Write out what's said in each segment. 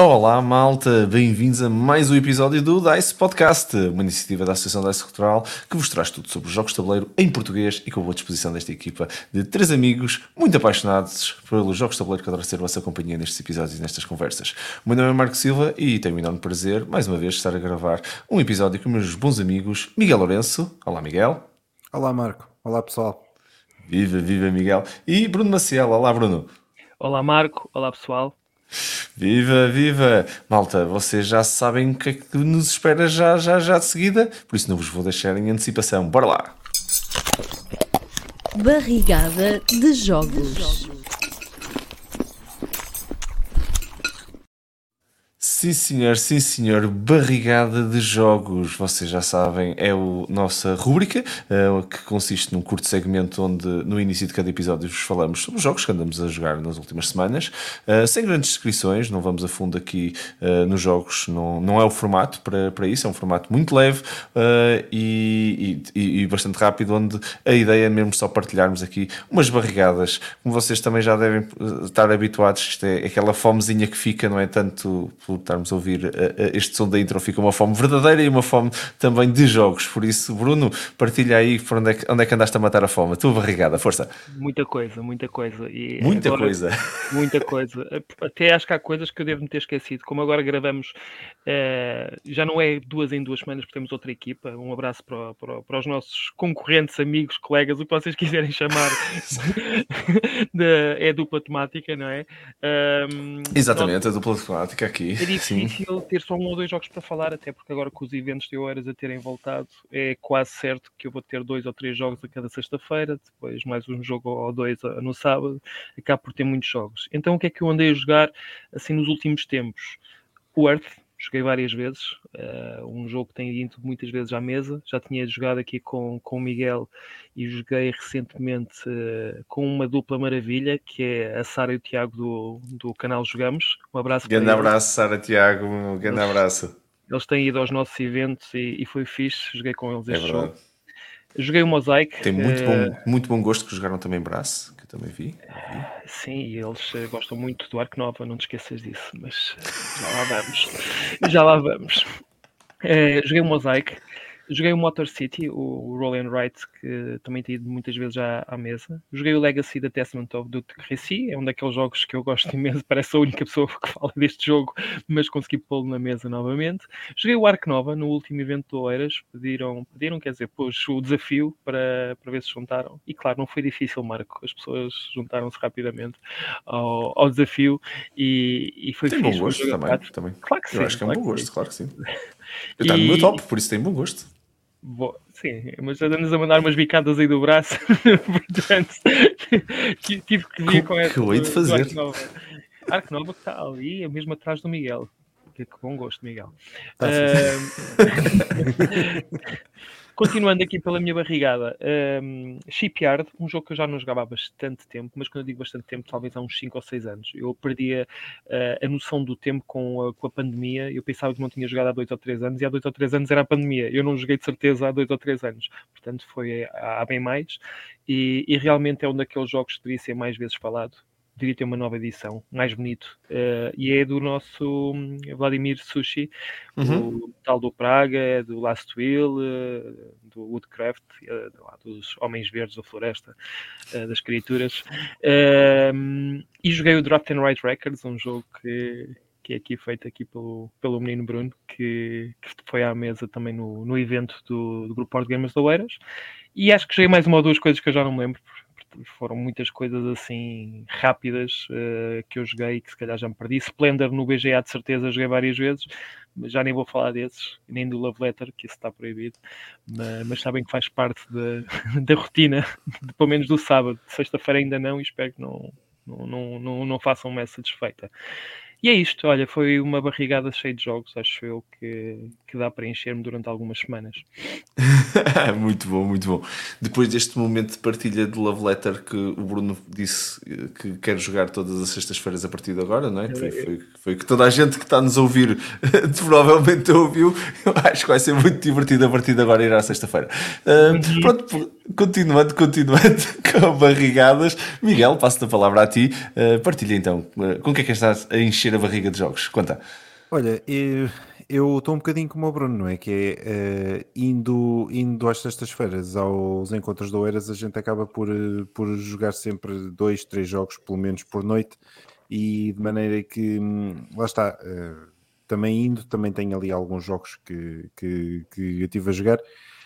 Olá malta, bem-vindos a mais um episódio do DICE Podcast, uma iniciativa da Associação DICE Cultural que vos traz tudo sobre os jogos de tabuleiro em português e com a boa disposição desta equipa de 3 amigos muito apaixonados pelos jogos de tabuleiro que adoram ser a vossa companhia nestes episódios e nestas conversas. O meu nome é Marco Silva e tenho um enorme prazer, mais uma vez, estar a gravar um episódio com meus bons amigos Miguel Lourenço. Olá Miguel. Olá Marco, olá pessoal. Viva Miguel. E Bruno Maciel. Olá Bruno. Olá Marco, olá pessoal. Viva! Malta, vocês já sabem o que é que nos espera já de seguida, por isso não vos vou deixar em antecipação. Bora lá! Barrigada de jogos. Sim senhor, barrigada de jogos, vocês já sabem, é a nossa rúbrica, que consiste num curto segmento onde no início de cada episódio vos falamos sobre os jogos que andamos a jogar nas últimas semanas, sem grandes descrições, não vamos a fundo aqui nos jogos, não é o formato para isso, é um formato muito leve e bastante rápido, onde a ideia é mesmo só partilharmos aqui umas barrigadas, como vocês também já devem estar habituados, isto é aquela fomezinha que fica, não é tanto por estarmos a ouvir este som da intro, fica uma fome verdadeira e uma fome também de jogos. Por isso, Bruno, partilha aí por onde é que andaste a matar a fome, a tua barrigada, força. Muita coisa. E muita agora, coisa. Muita coisa. Até acho que há coisas que eu devo me ter esquecido. Como agora gravamos, já não é 2 em 2 semanas, porque temos outra equipa. Um abraço para os nossos concorrentes, amigos, colegas, o que vocês quiserem chamar. É dupla temática, não é? Exatamente, a dupla temática aqui. É difícil ter só 1 ou 2 jogos para falar, até porque agora com os eventos de horas a terem voltado, é quase certo que eu vou ter 2 ou 3 jogos a cada sexta-feira, depois mais um jogo ou 2 no sábado, acabo por ter muitos jogos. Então o que é que eu andei a jogar assim nos últimos tempos? O Earth, joguei várias vezes, um jogo que tem ido muitas vezes à mesa, já tinha jogado aqui com o Miguel e joguei recentemente com uma dupla maravilha, que é a Sara e o Tiago do canal Jogamos. Um abraço para eles. Grande abraço, Sara e Tiago, um grande abraço. Eles têm ido aos nossos eventos e foi fixe, joguei com eles este verdade. jogo. Joguei o Mosaic. Tem muito bom gosto, que jogaram também Braço, que eu também vi. Sim, e eles gostam muito do Ark Nova, não te esqueças disso, mas já lá vamos. Joguei o Mosaic, joguei o Motor City, o Roll and Write, que também tem ido muitas vezes já à mesa. Joguei o Legacy da Testament of Duty, é um daqueles jogos que eu gosto imenso, parece a única pessoa que fala deste jogo, mas consegui pô-lo na mesa novamente. Joguei o Ark Nova no último evento do Oeiras, pediram, quer dizer, pôs o desafio para ver se juntaram. E claro, não foi difícil, Marco, as pessoas juntaram-se rapidamente ao desafio e foi fixe. Tem bom gosto também. Claro que sim. Eu acho que é um bom gosto, claro que sim. Eu estou no meu top, por isso tem bom gosto. Sim, mas andas a mandar umas bicadas aí do braço, portanto tive que vir com essa. Que eu hei de fazer. Ark Nova que está ali, é mesmo atrás do Miguel. Que bom gosto, Miguel. Continuando aqui pela minha barrigada, Shipyard, um jogo que eu já não jogava há bastante tempo, mas quando eu digo bastante tempo, talvez há uns 5 ou 6 anos. Eu perdia a noção do tempo com a pandemia. Eu pensava que não tinha jogado há 2 ou 3 anos, e há 2 ou 3 anos era a pandemia. Eu não joguei de certeza há 2 ou 3 anos, portanto foi há bem mais. E realmente é um daqueles jogos que deveria ser mais vezes falado. Deveria ter uma nova edição, mais bonito, e é do nosso Vladimir Sushi, o tal do Praga, do Last Will, do Woodcraft, dos Homens Verdes da Floresta, das criaturas, e joguei o Draft and Write Records, um jogo que é aqui feito aqui pelo menino Bruno, que foi à mesa também no evento do Grupo Board Gamers de Oeiras, e acho que joguei mais 1 ou 2 coisas que eu já não me lembro. Foram muitas coisas assim rápidas que eu joguei e que se calhar já me perdi. Splendor no BGA de certeza joguei várias vezes, mas já nem vou falar desses, nem do Love Letter, que isso está proibido, mas sabem que faz parte da rotina, pelo menos do sábado. Sexta-feira ainda não, e espero que não façam uma essa desfeita. E é isto, olha, foi uma barrigada cheia de jogos, acho eu, que dá para encher-me durante algumas semanas. Muito bom. Depois deste momento de partilha de Love Letter que o Bruno disse que quer jogar todas as sextas-feiras a partir de agora, não é? Foi que toda a gente que está a nos ouvir provavelmente ouviu. Eu acho que vai ser muito divertido a partir de agora ir à sexta-feira. Pronto, continuando com barrigadas, Miguel, passo-te a palavra a ti. Partilha então, com o que é que estás a encher encher a barriga de jogos? Conta. Olha, eu estou um bocadinho como o Bruno, não é? Que é indo às sextas-feiras aos encontros de Oeiras, a gente acaba por jogar sempre 2, 3 jogos, pelo menos por noite, e de maneira que, lá está, também tenho ali alguns jogos que eu estive a jogar.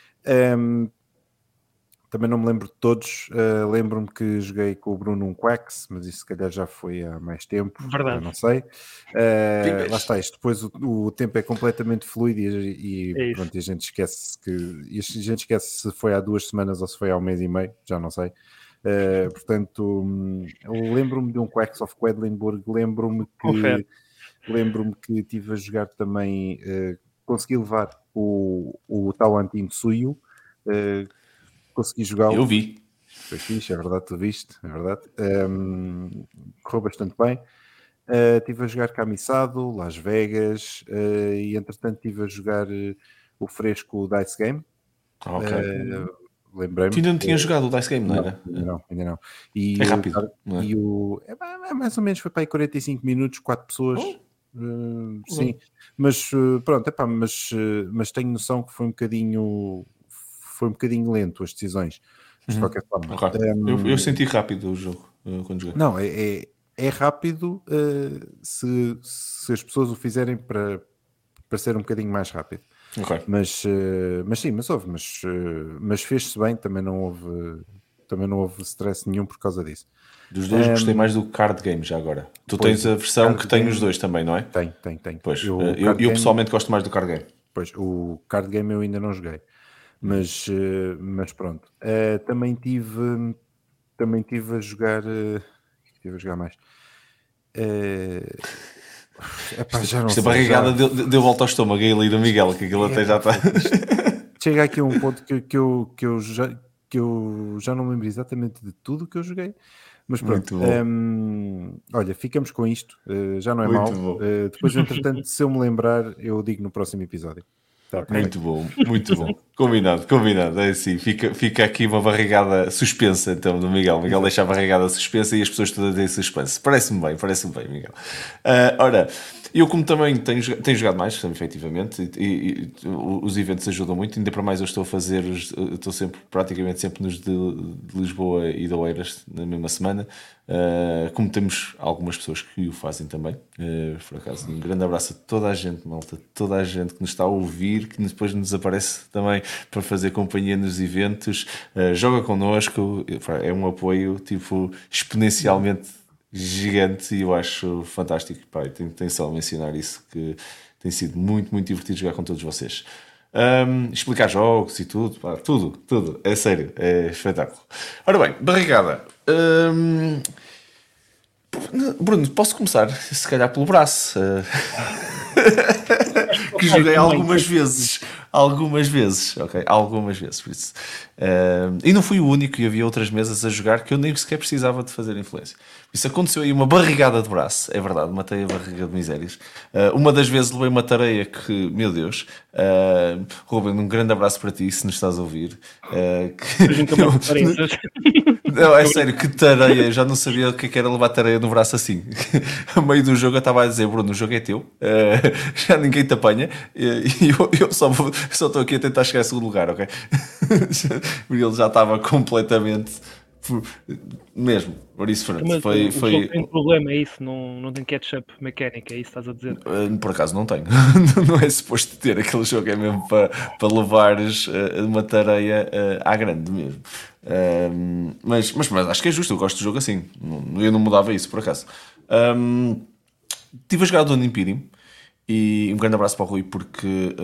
Também não me lembro de todos. Lembro-me que joguei com o Bruno um Quacks, mas isso se calhar já foi há mais tempo. Verdade. Não sei. Lá está, isto depois o tempo é completamente fluido e É isso. pronto, e a gente esquece se foi há 2 semanas ou se foi há um mês e meio, já não sei. Portanto, eu lembro-me de um Quacks of Quedlinburg, Confere. lembro-me que estive a jogar também, consegui levar o Tawantin Tsuyu, consegui jogá-lo. Eu vi. Foi fixe, é verdade, tu viste, é verdade. Correu bastante bem. Estive a jogar Camisado, Las Vegas, e entretanto estive a jogar o fresco Dice Game. Ok. Lembrei-me. Tu ainda não tinhas jogado o Dice Game, não era? Ainda não. E É rápido, não é? é mais ou menos, foi para aí 45 minutos, 4 pessoas. Sim, mas pronto, mas tenho noção que foi um bocadinho lento as decisões, de qualquer forma. Ok. Eu senti rápido o jogo quando joguei. Não, é rápido se as pessoas o fizerem para ser um bocadinho mais rápido. Ok. Mas sim, mas fez-se bem, também não houve stress nenhum por causa disso. Dos dois gostei mais do card game já agora. Tu tens a versão que tem os dois também, não é? Tem. Pois, eu pessoalmente gosto mais do card game. Pois, o card game eu ainda não joguei. Mas pronto. Também tive a jogar. Tive a jogar mais. Já não Esta sei, barrigada deu volta ao estômago ali do Miguel, que aquilo até já está. Chega aqui a um ponto que eu já não me lembro exatamente de tudo que eu joguei. Mas pronto, olha, ficamos com isto. Já não é Muito mau. bom. Depois, entretanto, se eu me lembrar, eu digo no próximo episódio. Tá, Muito bom, muito bom. Combinado. É assim, fica aqui uma barrigada suspensa então do Miguel. Miguel deixa a barrigada suspensa e as pessoas todas em suspense. Parece-me bem, Miguel. Ora, eu como também tenho jogado mais, efetivamente, e os eventos ajudam muito, ainda para mais eu estou a fazer, estou praticamente sempre nos de Lisboa e de Oeiras na mesma semana, como temos algumas pessoas que o fazem também, por acaso, um grande abraço a toda a gente, malta, toda a gente que nos está a ouvir, que depois nos aparece também para fazer companhia nos eventos, joga connosco, é um apoio tipo exponencialmente gigante e eu acho fantástico. Pá, tenho só a mencionar isso, que tem sido muito, muito divertido jogar com todos vocês. Explicar jogos e tudo, pá, tudo, é sério, é espetáculo. Ora bem, barrigada. Bruno, posso começar se calhar pelo braço, que joguei algumas vezes, ok, algumas vezes, por isso. E não fui o único, e havia outras mesas a jogar que eu nem sequer precisava de fazer influência. Isso aconteceu aí uma barrigada de braço, é verdade, matei a barriga de misérias. Uma das vezes levei uma tareia que, meu Deus, Ruben, um grande abraço para ti, se nos estás a ouvir. Não, é sério, que tareia, eu já não sabia o que era levar tareia no braço assim. A meio do jogo eu estava a dizer, Bruno, o jogo é teu, já ninguém te apanha, e eu só estou aqui a tentar chegar a segundo lugar, ok? Ele já estava completamente... Mesmo, por isso pronto, Mas foi... o jogo tem um problema, é isso, não tem catch-up mecânica, é isso que estás a dizer? Por acaso não tenho. Não é suposto ter, aquele jogo é mesmo para levares uma tareia à grande mesmo. Mas acho que é justo, eu gosto do jogo assim, eu não mudava isso por acaso. Estive a jogar Dune Imperium e um grande abraço para o Rui, porque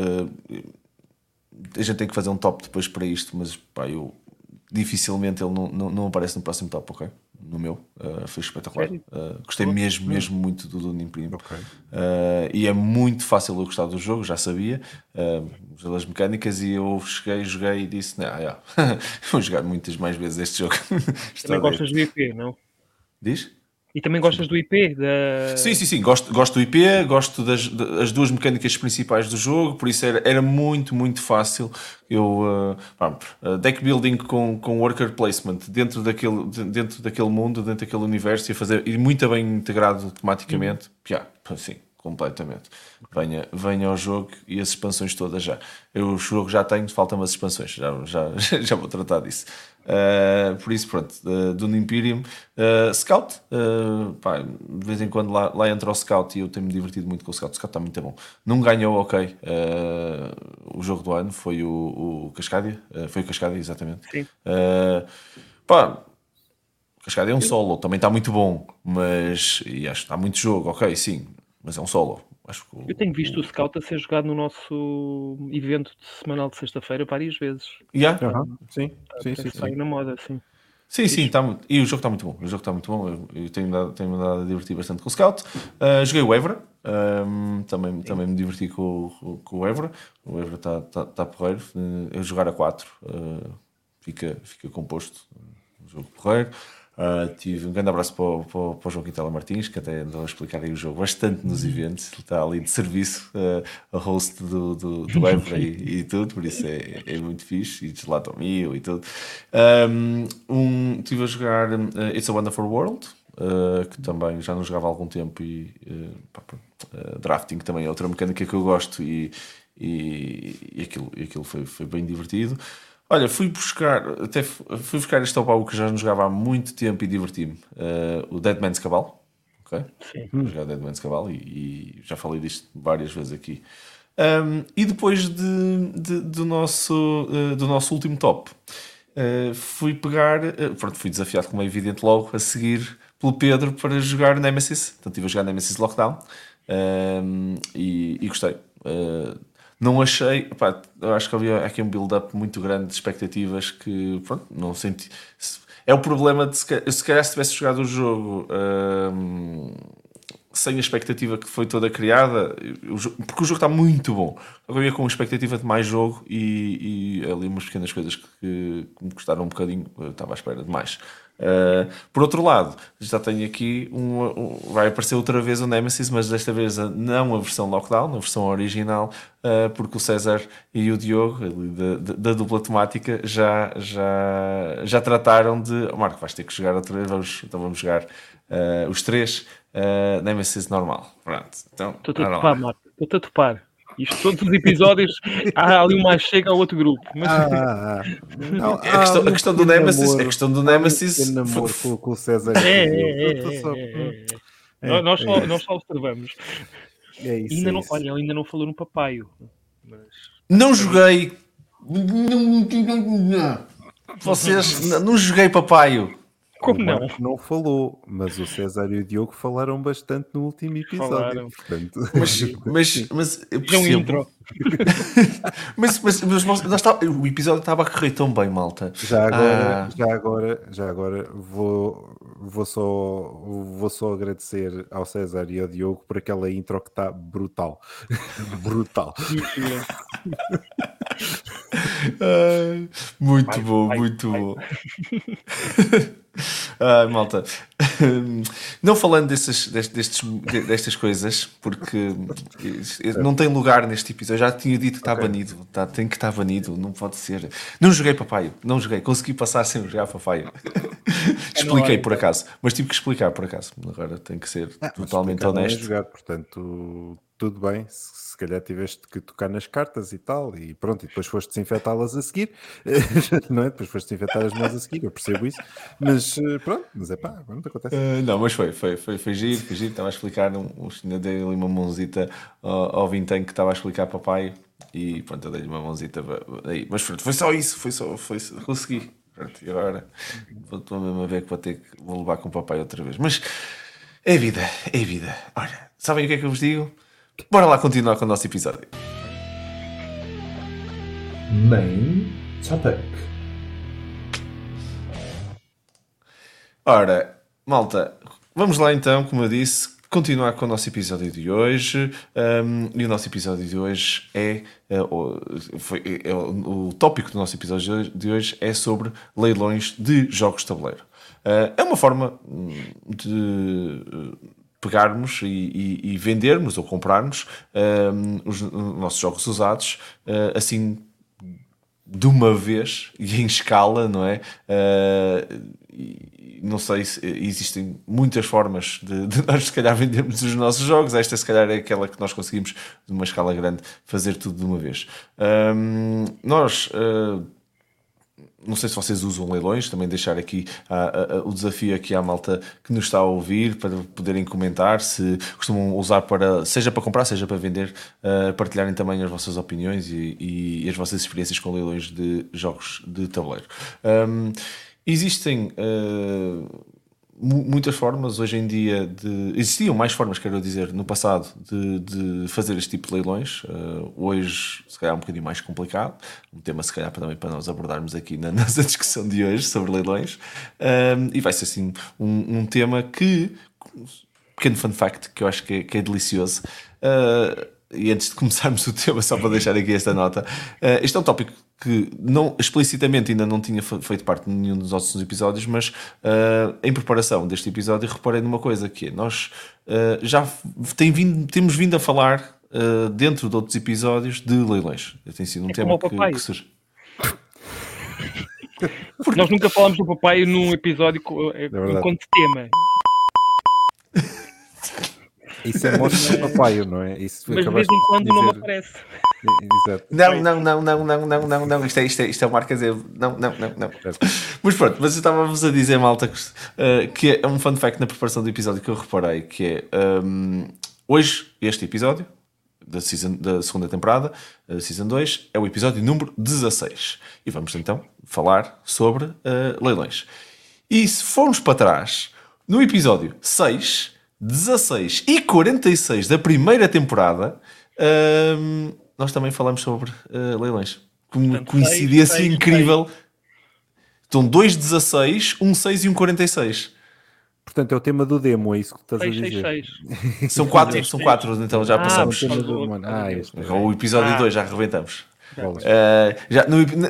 a gente tem que fazer um top depois para isto, mas pá, dificilmente ele não aparece no próximo top, ok? No meu, foi espetacular. Gostei mesmo muito do Dune Imperium. Ok. E é muito fácil eu gostar do jogo, já sabia, pelas mecânicas, e eu joguei e disse, vou jogar muitas mais vezes este jogo. Também gostas do IP, não? Diz? E também gostas do IP? Sim, gosto do IP, gosto das duas mecânicas principais do jogo, por isso era muito fácil eu deck building com worker placement dentro daquele mundo, dentro daquele universo, e muito bem integrado tematicamente. Sim, completamente. Venha ao jogo e as expansões todas já. Eu o jogo já tenho, faltam as expansões, já vou tratar disso. Por isso, pronto, do Imperium. Scout, pá, de vez em quando lá entra o Scout e eu tenho-me divertido muito com o Scout. O Scout está muito bom. Não ganhou, ok. O jogo do ano foi o Cascadia. Foi o Cascadia, exatamente. Sim. Pá, Cascadia é um solo, também está muito bom, mas e acho que está muito jogo, ok, sim, mas é um solo. Acho que Eu tenho visto o Scout a ser jogado no nosso evento semanal de sexta-feira várias vezes. Yeah. Sim, Está aí na moda, sim. Sim, está muito. E o jogo está muito bom. O jogo está muito bom. Eu tenho-me dado a divertir bastante com o Scout. Joguei o Evra. Também me diverti com o Evra. O Evra está porreiro. Eu jogar a 4 fica composto. O jogo porreiro. Tive um grande abraço para o João Quintela Martins, que até andou a explicar aí o jogo bastante nos eventos. Ele está ali de serviço, a host do Evra e tudo, por isso é muito fixe. E Gelatomil e tudo. Estive a jogar It's a Wonderful World, que também já não jogava há algum tempo. E drafting também é outra mecânica que eu gosto. E aquilo foi bem divertido. Olha, fui buscar este baú que já não jogava há muito tempo e diverti-me. O Dead Man's Cabal. Ok? Sim. Vou jogar Dead Man's Cabal e já falei disto várias vezes aqui. E depois do nosso último top, fui pegar. Fui desafiado, como é evidente, logo a seguir pelo Pedro para jogar Nemesis. Portanto, estive a jogar Nemesis Lockdown e gostei. Não achei, pá, eu acho que havia aqui um build-up muito grande de expectativas que, pronto, não senti. É o problema de se calhar se tivesse jogado o jogo sem a expectativa que foi toda criada, porque o jogo está muito bom. Eu ia com expectativa de mais jogo e ali umas pequenas coisas que me custaram um bocadinho, eu estava à espera de mais. Por outro lado, já tenho aqui vai aparecer outra vez o Nemesis, mas desta vez não a versão Lockdown, a versão original, porque o César e o Diogo da dupla temática já trataram de Marco, vais ter que jogar outra vez, vamos jogar os três Nemesis normal. Pronto, então, Estou-te a topar, Marco. Estou-te a topar. Isto, todos os episódios, há ali um mais chega ao outro grupo. Mas... Não, a questão do Nemesis. A questão do Nemesis. namoro com o César. Nós só observamos. É isso. Ainda não, olha, ele ainda não falou no papaio. Mas... Não joguei. Vocês. Não joguei papaio. Como não? Não falou, mas o César e o Diogo falaram bastante no último episódio. Portanto... Mas eu É um intro. mas o episódio estava a correr tão bem, malta. Já agora vou só agradecer ao César e ao Diogo por aquela intro que está brutal. Brutal. Muito bom. Malta, não falando destas coisas, porque não tem lugar neste episódio. Eu já tinha dito que está banido, tem que estar banido, não pode ser. Não joguei papaio, consegui passar sem jogar papaio. Expliquei por acaso, mas tive que explicar por acaso. Agora tenho que ser totalmente honesto. Jogar, portanto, tudo bem. Se calhar tiveste que tocar nas cartas e tal, e pronto, e depois foste desinfetá-las a seguir, não é? Depois foste desinfetar as mãos a seguir, eu percebo isso, mas pronto, mas pronto, acontece. Não, mas foi giro, estava a explicar, dei ali uma mãozita ao Vintém que estava a explicar papai, e pronto, eu dei-lhe uma mãozita aí, mas pronto, foi só isso, consegui. Pronto, e agora estou mesmo a ver que vou levar com o papai outra vez, mas é vida. Olha, sabem o que é que eu vos digo? Bora lá continuar com o nosso episódio. Main Topic. Ora, malta, vamos lá então, como eu disse, continuar com o nosso episódio de hoje. E o nosso episódio de hoje o tópico do nosso episódio de hoje é sobre leilões de jogos de tabuleiro. É uma forma de pegarmos e vendermos ou comprarmos os nossos jogos usados, assim de uma vez e em escala, não é? Não sei se existem muitas formas de nós, se calhar, vendermos os nossos jogos. Esta, se calhar, é aquela que nós conseguimos, de uma escala grande, fazer tudo de uma vez. Não sei se vocês usam leilões, também deixar aqui o desafio aqui à malta que nos está a ouvir, para poderem comentar se costumam usar seja para comprar, seja para vender, partilharem também as vossas opiniões e as vossas experiências com leilões de jogos de tabuleiro. Existem muitas formas hoje em dia existiam mais formas, quero dizer, no passado de fazer este tipo de leilões. Hoje se calhar é um bocadinho mais complicado, um tema se calhar também para nós abordarmos aqui na nossa discussão de hoje sobre leilões, e vai ser assim um tema que, pequeno fun fact, que eu acho que é delicioso. E antes de começarmos o tema, só para deixar aqui esta nota, este é um tópico que não, explicitamente ainda não tinha feito parte de nenhum dos nossos episódios, mas em preparação deste episódio reparei numa coisa, que é, nós já temos vindo a falar dentro de outros episódios de leilões. Tem sido um tema que surge. Porque nós nunca falámos do papai num episódio enquanto tema. Isso é mostra de papai, não é? Isso mas de vez em quando não me aparece. Exato. Não. Isto é uma marca dizer. Não. Mas pronto, mas eu estava-vos a dizer, malta, que é um fun fact na preparação do episódio que eu reparei, que é hoje, este episódio da segunda temporada, Season 2, é o episódio número 16. E vamos então falar sobre leilões. E se formos para trás, no episódio 6, 16 e 46 da primeira temporada, nós também falamos sobre leilões. Com coincidência incrível. Estão 2 16, 1 6 e 1 46. Portanto, é o tema do demo, é isso que estás 6, a dizer. 6. São 4, então já passamos. O episódio 2 já arrebentamos. Já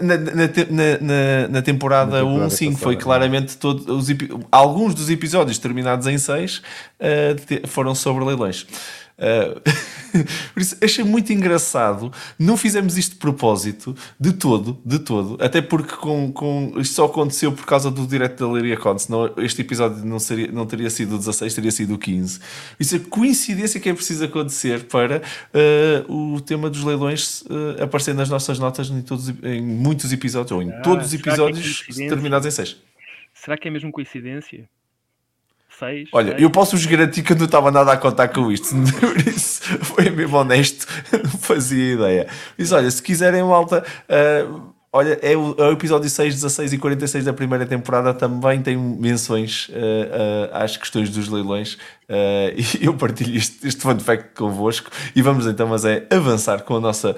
na temporada 1, sim, foi claramente alguns dos episódios terminados em 6 foram sobre leilões. Por isso achei muito engraçado. Não fizemos isto de propósito de todo, até porque isto só aconteceu por causa do direto da Leiria Con, senão este episódio não teria sido o 16, teria sido o 15. Isso é coincidência que é preciso acontecer para o tema dos leilões aparecer nas nossas notas em muitos episódios, ou em todos os episódios terminados em 6. Será que é mesmo coincidência? 6, olha, 6. Eu posso-vos garantir que eu não estava nada a contar com isto. Por isso, foi mesmo honesto, não fazia ideia. Mas olha, se quiserem, malta, olha, é o episódio 6, 16 e 46 da primeira temporada, também tem menções às questões dos leilões, e eu partilho este fun fact convosco, e vamos então avançar com o nosso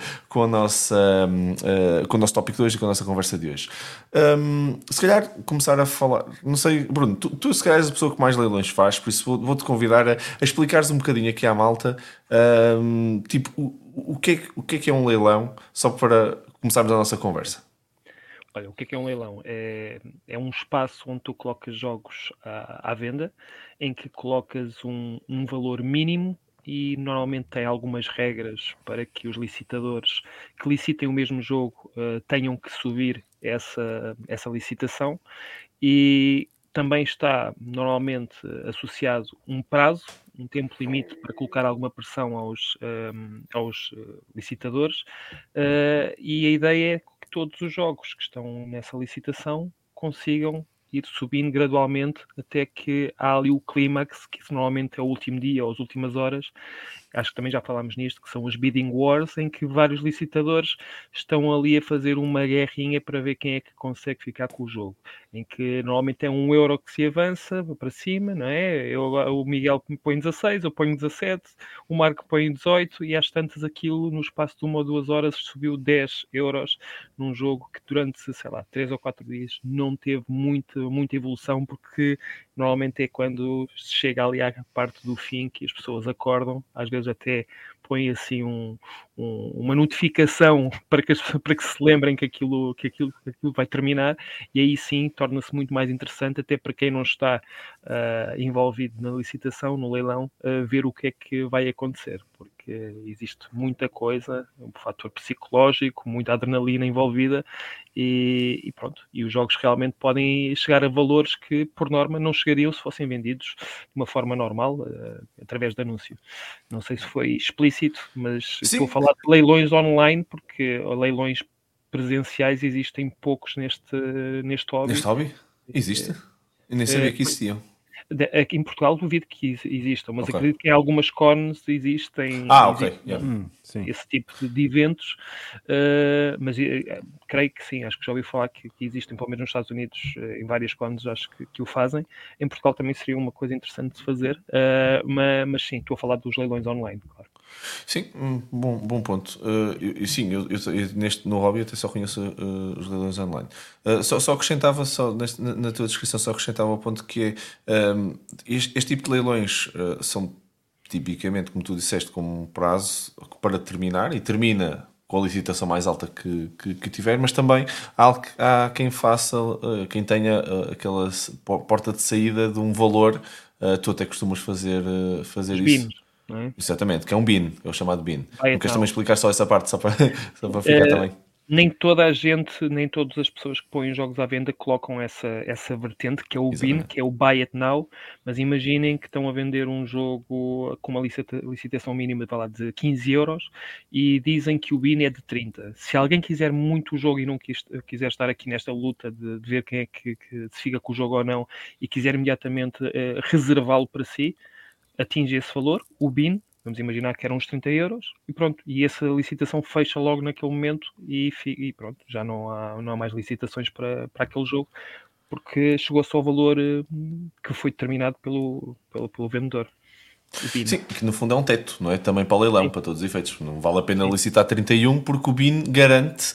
tópico de hoje e com a nossa conversa de hoje. Se calhar começar a falar, não sei, Bruno, tu se calhar és a pessoa que mais leilões faz, por isso vou-te convidar a explicares um bocadinho aqui à malta, tipo, o que é um leilão, só para começarmos a nossa conversa. Olha, o que é um leilão? É um espaço onde tu colocas jogos à venda, em que colocas um valor mínimo e normalmente tem algumas regras para que os licitadores que licitem o mesmo jogo tenham que subir essa licitação, e também está normalmente associado um prazo, um tempo limite para colocar alguma pressão aos licitadores, e a ideia é que todos os jogos que estão nessa licitação consigam ir subindo gradualmente até que há ali o clímax, que normalmente é o último dia ou as últimas horas. Acho que também já falámos nisto, que são os bidding wars, em que vários licitadores estão ali a fazer uma guerrinha para ver quem é que consegue ficar com o jogo, em que normalmente é €1 que se avança para cima, não é? O Miguel põe 16, eu ponho 17, o Marco põe 18, e às tantas aquilo, no espaço de 1 ou 2 horas, subiu €10 num jogo que durante, sei lá, 3 ou 4 dias não teve muita evolução, porque normalmente é quando se chega ali à parte do fim que as pessoas acordam, às vezes até põe assim uma notificação para que se lembrem que aquilo vai terminar, e aí sim torna-se muito mais interessante, até para quem não está envolvido na licitação, no leilão, ver o que é que vai acontecer, porque existe muita coisa, um fator psicológico, muita adrenalina envolvida e pronto. E os jogos realmente podem chegar a valores que, por norma, não chegariam se fossem vendidos de uma forma normal, através de anúncio. Não sei se foi explícito, mas estou a falar de leilões online, porque leilões presenciais existem poucos neste hobby. Neste hobby? Existe? Eu nem sabia que existiam. Aqui em Portugal duvido que existam, mas Ok. acredito que em algumas cons existem Ok. Sim. esse tipo de eventos, mas creio que sim, acho que já ouvi falar que existem, pelo menos nos Estados Unidos, em várias cons, acho que o fazem. Em Portugal também seria uma coisa interessante de fazer, mas sim, estou a falar dos leilões online, claro. Sim, bom ponto. No hobby eu até só conheço os leilões online. Só acrescentava, na tua descrição, só acrescentava o ponto que é este tipo de leilões são tipicamente, como tu disseste, com um prazo para terminar, e termina com a licitação mais alta que tiver, mas também há quem faça, quem tenha aquela porta de saída de um valor. Tu até costumas fazer Os isso. BINs, não é? Exatamente, que é um bin, é o chamado bin. Buy Não it queres now. também explicar só essa parte, só para ficar também? Nem toda a gente, nem todas as pessoas que põem jogos à venda colocam essa vertente, que é o BIN, Exatamente. que é o Buy It Now, mas imaginem que estão a vender um jogo com uma licitação mínima de 15 euros e dizem que o BIN é de 30. Se alguém quiser muito o jogo e não quiser estar aqui nesta luta de ver quem é que se fica com o jogo ou não e quiser imediatamente reservá-lo para si, atinge esse valor, o BIN, vamos imaginar que eram uns 30 euros, e pronto, e essa licitação fecha logo naquele momento e pronto, já não há mais licitações para aquele jogo, porque chegou-se ao valor que foi determinado pelo vendedor. O BIN. Sim, que no fundo é um teto, não é? Também para o leilão, Sim. para todos os efeitos. Não vale a pena licitar 31 porque o BIN garante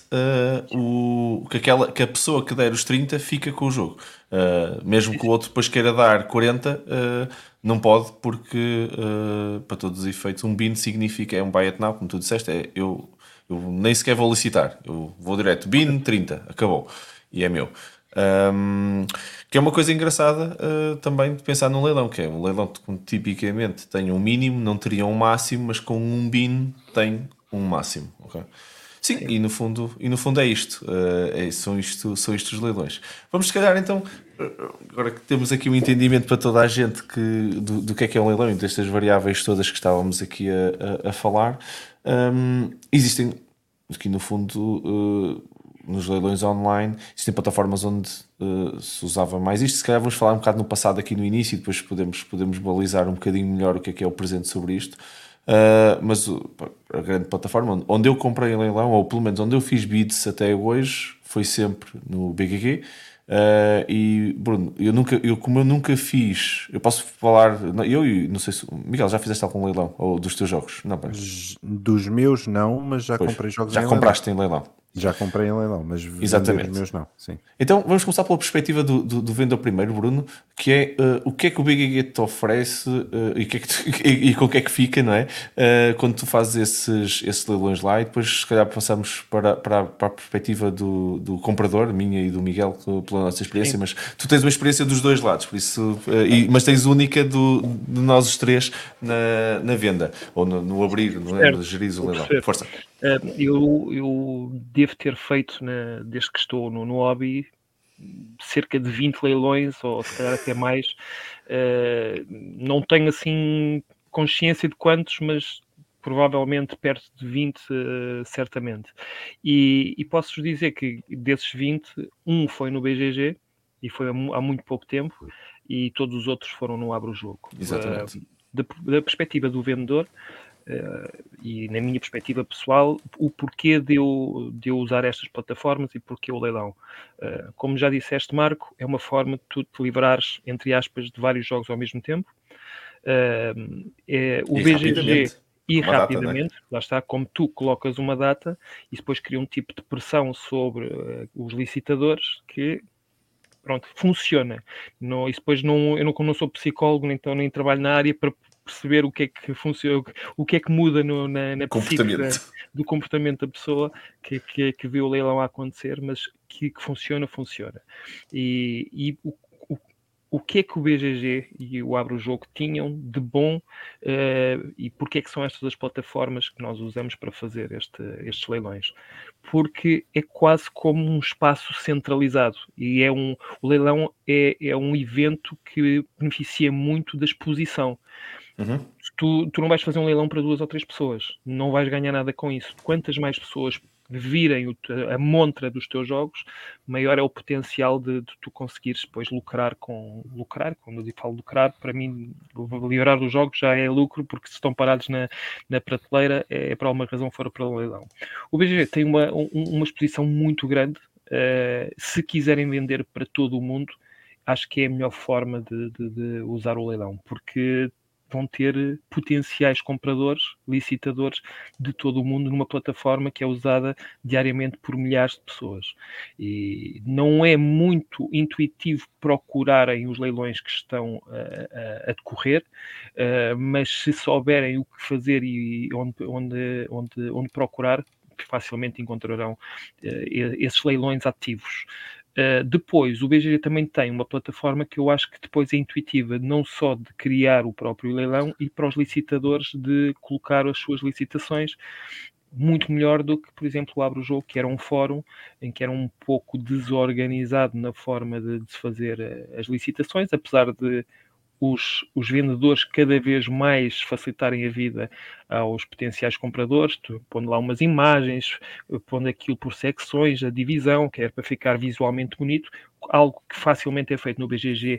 que a pessoa que der os 30 fica com o jogo. Mesmo que o outro depois queira dar 40, não pode porque, para todos os efeitos, um BIN significa, é um buy it now, como tu disseste, eu nem sequer vou licitar. Eu vou direto, BIN 30, acabou. E é meu. Que é uma coisa engraçada também de pensar num leilão, que é um leilão que tipicamente tem um mínimo, não teria um máximo, mas com um bin tem um máximo. Okay? Sim, e no fundo é isto. São estes os leilões. Vamos se calhar então, agora que temos aqui um entendimento para toda a gente do que é um leilão e destas variáveis todas que estávamos aqui a falar, existem aqui no fundo nos leilões online, existem plataformas onde se usava mais isto. Se calhar vamos falar um bocado no passado aqui no início e depois podemos balizar um bocadinho melhor o que é o presente sobre isto. Mas a grande plataforma onde eu comprei em leilão, ou pelo menos onde eu fiz bids até hoje, foi sempre no BGG. E Bruno, como eu nunca fiz, eu posso falar, não sei se Miguel, já fizeste algum leilão ou dos teus jogos? Não, bem. Dos meus não, mas já Pois, comprei jogos já em compraste em leilão. Já comprei em leilão, mas Exatamente. os meus não, sim. Então vamos começar pela perspectiva do vendedor primeiro, Bruno, que é o que é que o BGG te oferece e com o que é que fica, não é? Quando tu fazes esses leilões lá, e depois se calhar passamos para a perspectiva do comprador, minha e do Miguel, pela nossa experiência. Sim. Mas tu tens uma experiência dos dois lados, por isso, mas tens única de nós os três na venda, ou no abrir, no gerir o leilão. Força. Eu devo ter feito, desde que estou no hobby, cerca de 20 leilões, ou se calhar até mais. Não tenho assim consciência de quantos, mas provavelmente perto de 20, certamente. E posso-vos dizer que desses 20, um foi no BGG, e foi há muito pouco tempo, e todos os outros foram no Abre o Jogo. Exatamente. Da perspectiva do vendedor, e na minha perspectiva pessoal, o porquê de eu usar estas plataformas e porquê o leilão. Como já disseste, Marco, é uma forma de tu te livrares, entre aspas, de vários jogos ao mesmo tempo. O BGG e rapidamente, data, lá está, como tu colocas uma data, e depois cria um tipo de pressão sobre os licitadores que pronto, funciona. E depois eu não sou psicólogo, então nem trabalho na área para perceber o que é que funciona, o que é que muda na psíquica do comportamento da pessoa que vê o leilão a acontecer, mas que funciona. E o o que é que o BGG e o Abre o Jogo tinham de bom e porque é que são estas as plataformas que nós usamos para fazer estes leilões. Porque é quase como um espaço centralizado e o leilão é um evento que beneficia muito da exposição. Uhum. Tu não vais fazer um leilão para 2 ou 3 pessoas, não vais ganhar nada com isso. Quantas mais pessoas virem a montra dos teus jogos, maior é o potencial de tu conseguires depois lucrar, quando eu falo lucrar, para mim, livrar dos jogos já é lucro, porque se estão parados na prateleira, é por alguma razão fora para o leilão. O BGG tem uma exposição muito grande, se quiserem vender para todo o mundo, acho que é a melhor forma de usar o leilão, porque vão ter potenciais compradores, licitadores de todo o mundo numa plataforma que é usada diariamente por milhares de pessoas. E não é muito intuitivo procurarem os leilões que estão a decorrer, mas se souberem o que fazer e onde procurar, facilmente encontrarão esses leilões ativos. Depois, o BGG também tem uma plataforma que eu acho que depois é intuitiva, não só de criar o próprio leilão e para os licitadores de colocar as suas licitações, muito melhor do que, por exemplo, o Abre o Jogo, que era um fórum em que era um pouco desorganizado na forma de se fazer as licitações, apesar de os vendedores cada vez mais facilitarem a vida aos potenciais compradores, pondo lá umas imagens, pondo aquilo por secções, a divisão, que é para ficar visualmente bonito, algo que facilmente é feito no BGG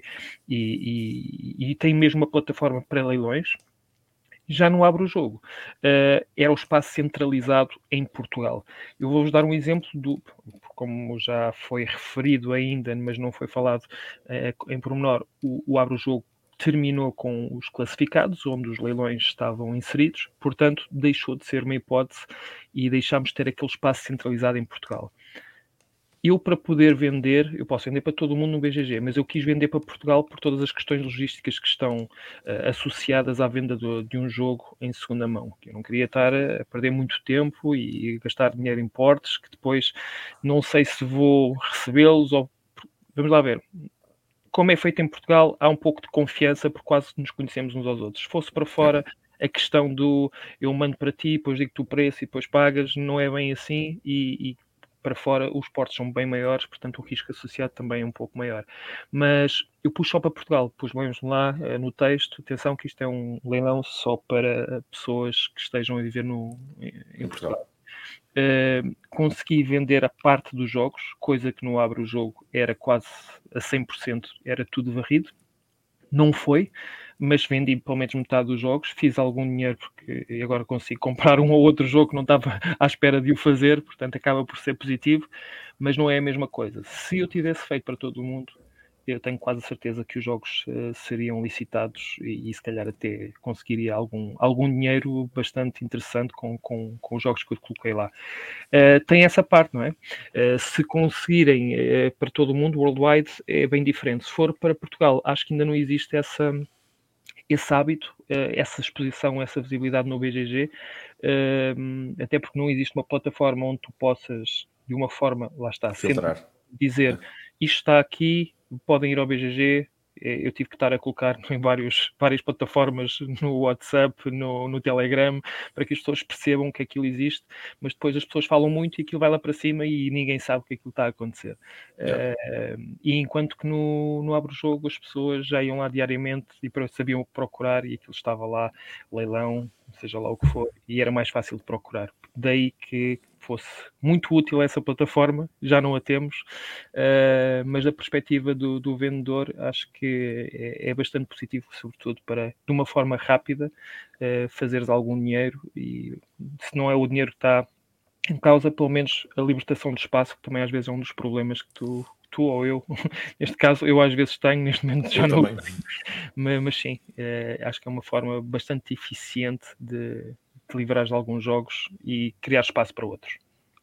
e tem mesmo uma plataforma para leilões. Já não Abre o Jogo. Era o espaço centralizado em Portugal. Eu vou-vos dar um exemplo como já foi referido ainda, mas não foi falado em pormenor, o Abre o Jogo terminou com os classificados, onde os leilões estavam inseridos, portanto, deixou de ser uma hipótese e deixámos de ter aquele espaço centralizado em Portugal. Eu, para poder vender, eu posso vender para todo o mundo no BGG, mas eu quis vender para Portugal por todas as questões logísticas que estão associadas à venda de um jogo em segunda mão. Eu não queria estar a perder muito tempo e gastar dinheiro em portes, que depois não sei se vou recebê-los ou... Vamos lá ver. Como é feito em Portugal, há um pouco de confiança, porque quase nos conhecemos uns aos outros. Se fosse para fora, a questão do eu mando para ti, depois digo-te o preço e depois pagas, não é bem assim e para fora os portos são bem maiores, portanto o risco associado também é um pouco maior. Mas eu pus só para Portugal, pus mesmo lá no texto, atenção que isto é um leilão só para pessoas que estejam a viver em Portugal. Consegui vender a parte dos jogos, coisa que no Abre o Jogo era quase a 100%, era tudo varrido. Não foi, mas vendi pelo menos metade dos jogos, fiz algum dinheiro porque agora consigo comprar um ou outro jogo que não estava à espera de o fazer, portanto acaba por ser positivo, mas não é a mesma coisa. Se eu tivesse feito para todo o mundo, eu tenho quase a certeza que os jogos seriam licitados e se calhar até conseguiria algum dinheiro bastante interessante com os jogos que eu coloquei lá. Tem essa parte, não é? Se conseguirem para todo o mundo, worldwide, é bem diferente. Se for para Portugal, acho que ainda não existe esse hábito, essa exposição, essa visibilidade no BGG, até porque não existe uma plataforma onde tu possas, de uma forma, lá está, filtrar, dizer isto está aqui, podem ir ao BGG. Eu tive que estar a colocar em várias plataformas, no WhatsApp, no Telegram, para que as pessoas percebam que aquilo existe, mas depois as pessoas falam muito e aquilo vai lá para cima e ninguém sabe que aquilo está a acontecer. E enquanto que no Abre o Jogo as pessoas já iam lá diariamente e sabiam o que procurar e aquilo estava lá, leilão, seja lá o que for, e era mais fácil de procurar. Daí que fosse muito útil essa plataforma, já não a temos, mas da perspectiva do vendedor acho que é bastante positivo, sobretudo para, de uma forma rápida, fazeres algum dinheiro e se não é o dinheiro que está em causa, pelo menos a libertação de espaço, que também às vezes é um dos problemas que tu ou eu, neste caso eu às vezes tenho, neste momento já não tenho, mas sim, acho que é uma forma bastante eficiente de livrar de alguns jogos e criar espaço para outros.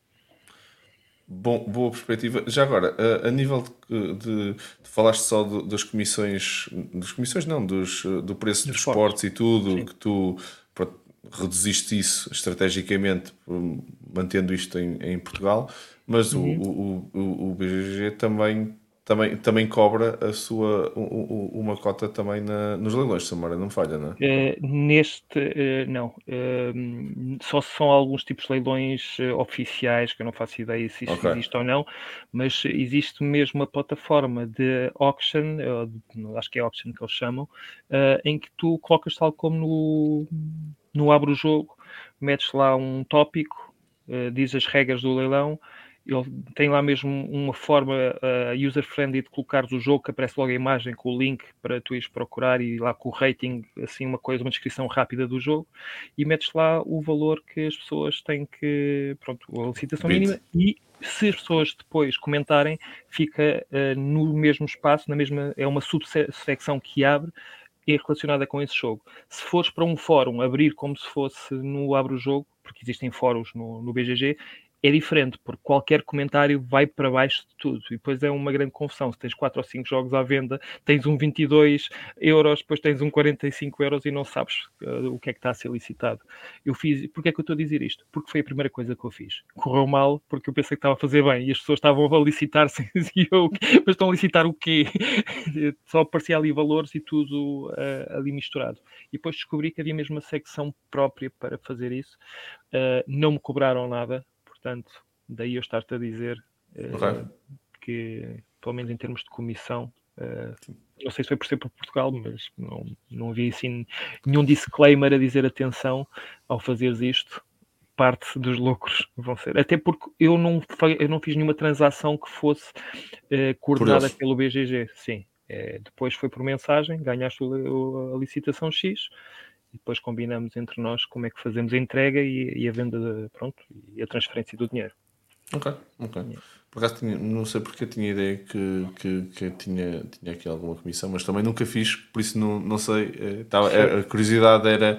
Bom, boa perspectiva. Já agora, a nível de falaste só das comissões, não, do preço dos portos e tudo, sim, que tu reduziste isso estrategicamente mantendo isto em Portugal, mas o BGG também também cobra a sua, uma cota também nos leilões, se a memória não me falha, não é? Não. Só se são alguns tipos de leilões oficiais, que eu não faço ideia se isso Ok. existe ou não, mas existe mesmo uma plataforma de auction, acho que é auction que eles chamam, em que tu colocas tal como no Abre o Jogo, metes lá um tópico, diz as regras do leilão. Ele tem lá mesmo uma forma user-friendly de colocares o jogo, que aparece logo a imagem com o link para tu ires procurar e lá com o rating, assim uma descrição rápida do jogo, e metes lá o valor que as pessoas têm que, pronto, a licitação mínima, e se as pessoas depois comentarem, fica no mesmo espaço, é uma subsecção que abre, é relacionada com esse jogo. Se fores para um fórum abrir como se fosse no Abre o Jogo, porque existem fóruns no BGG, é diferente, porque qualquer comentário vai para baixo de tudo. E depois é uma grande confusão. Se tens 4 ou 5 jogos à venda, tens um 22 euros, depois tens um 45 euros e não sabes o que é que está a ser licitado. Porquê é que eu estou a dizer isto? Porque foi a primeira coisa que eu fiz. Correu mal, porque eu pensei que estava a fazer bem e as pessoas estavam a licitar-se e eu, mas estão a licitar o quê? Só aparecia ali valores e tudo ali misturado. E depois descobri que havia mesmo uma secção própria para fazer isso. Não me cobraram nada, portanto, daí eu estar-te a dizer que, pelo menos em termos de comissão, não sei se foi por ser por Portugal, mas não vi assim nenhum disclaimer a dizer atenção ao fazeres isto. Parte dos lucros vão ser. Até porque eu não fiz nenhuma transação que fosse coordenada pelo BGG. Sim. Depois foi por mensagem, ganhaste a licitação X, e depois combinamos entre nós como é que fazemos a entrega e a venda, e a transferência do dinheiro. Ok. Por acaso não sei porque tinha ideia que tinha aqui alguma comissão, mas também nunca fiz, por isso não sei. A curiosidade era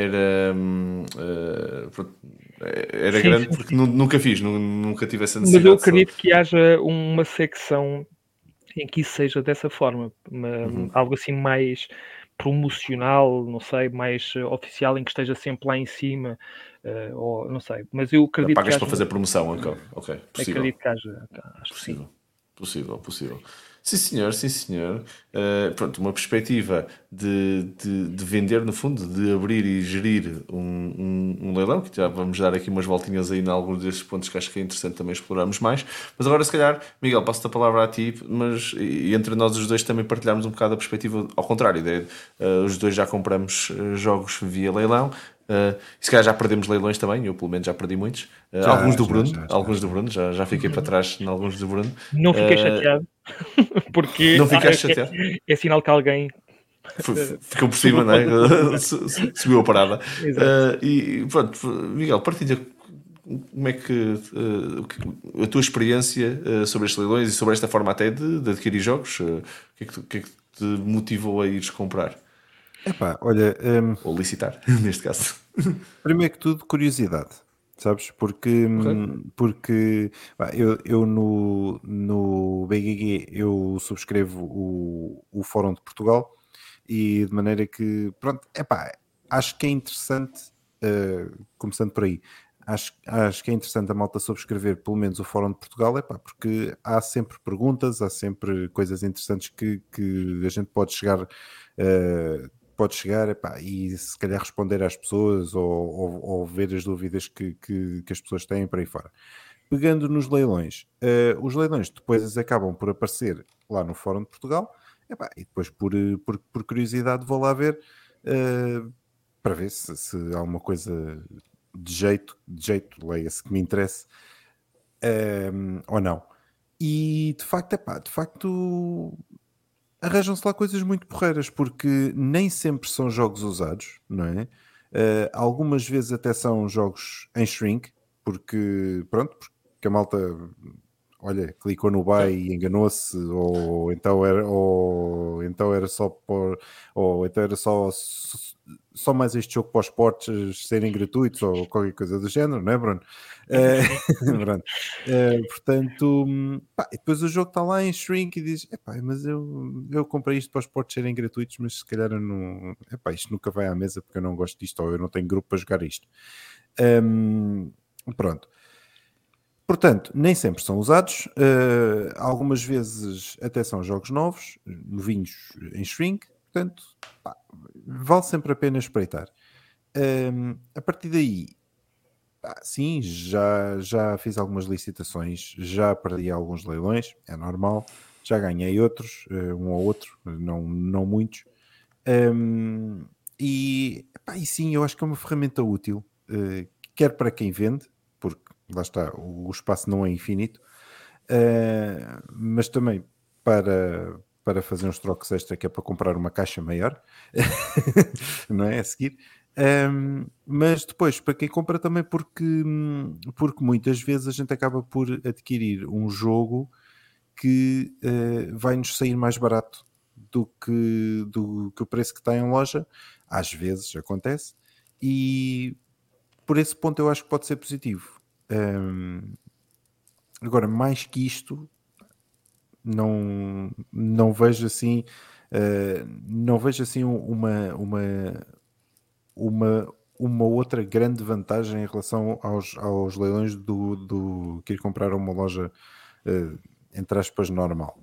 Sim, grande, sim, porque sim. nunca fiz, nunca tive essa necessidade. Mas eu acredito que haja uma secção em que isso seja dessa forma, algo assim mais promocional, não sei, mais oficial, em que esteja sempre lá em cima, ou não sei, mas eu acredito Pagas que para fazer promoção, ok, possível. Acredito que haja, acho que sim. Possível. Sim, senhor. Pronto, uma perspectiva de vender, no fundo, de abrir e gerir um leilão, que já vamos dar aqui umas voltinhas aí em alguns destes pontos que acho que é interessante também explorarmos mais. Mas agora, se calhar, Miguel, passo-te a palavra a ti, mas e entre nós os dois também partilharmos um bocado a perspectiva ao contrário. Os dois já compramos jogos via leilão. E se calhar já perdemos leilões também, eu pelo menos já perdi muitos. Alguns do Bruno, já fiquei para trás em alguns do Bruno. Não fiquei chateado, porque não ficaste chateado? É sinal que alguém ficou por cima, não é? Subiu a parada. Exato. E pronto, Miguel, partilha como é que a tua experiência sobre estes leilões e sobre esta forma até de adquirir jogos, o que é que te motivou a ires comprar? Epá, olha, Ou licitar, neste caso. primeiro que tudo, curiosidade, sabes? Porque eu no BGG eu subscrevo o Fórum de Portugal e de maneira que, pronto, acho que é interessante, começando por aí, acho que é interessante a malta subscrever pelo menos o Fórum de Portugal, porque há sempre perguntas, há sempre coisas interessantes que a gente pode chegar e se calhar responder às pessoas ou ver as dúvidas que as pessoas têm para aí fora. Pegando nos leilões, os leilões depois acabam por aparecer lá no Fórum de Portugal, e depois por curiosidade vou lá ver para ver se há alguma coisa de jeito, leia-se, que me interesse ou não. E de facto arranjam-se lá coisas muito porreiras, porque nem sempre são jogos usados, não é? Algumas vezes até são jogos em shrink, porque a malta, olha, clicou no buy e enganou-se, ou então era só mais este jogo para os portes serem gratuitos, ou qualquer coisa do género, não é, Bruno? Pronto. Portanto, e depois o jogo está lá em shrink e diz, mas eu comprei isto para os portes serem gratuitos, mas se calhar eu não, isto nunca vai à mesa porque eu não gosto disto, ou eu não tenho grupo para jogar isto. Pronto. Portanto, nem sempre são usados, algumas vezes até são jogos novos, novinhos em shrink, portanto, pá, vale sempre a pena espreitar. A partir daí, sim, já fiz algumas licitações, já perdi alguns leilões, é normal, já ganhei outros, um ou outro, não muitos. E sim, eu acho que é uma ferramenta útil, quer para quem vende, porque lá está, o espaço não é infinito, mas também para fazer uns trocos extra, que é para comprar uma caixa maior, não é? A seguir. Mas depois, para quem compra também, porque muitas vezes a gente acaba por adquirir um jogo que vai nos sair mais barato do que o preço que está em loja, às vezes acontece, e por esse ponto eu acho que pode ser positivo. Agora, mais que isto, não vejo assim, não vejo assim uma outra grande vantagem em relação aos leilões do que ir comprar a uma loja, entre aspas, normal.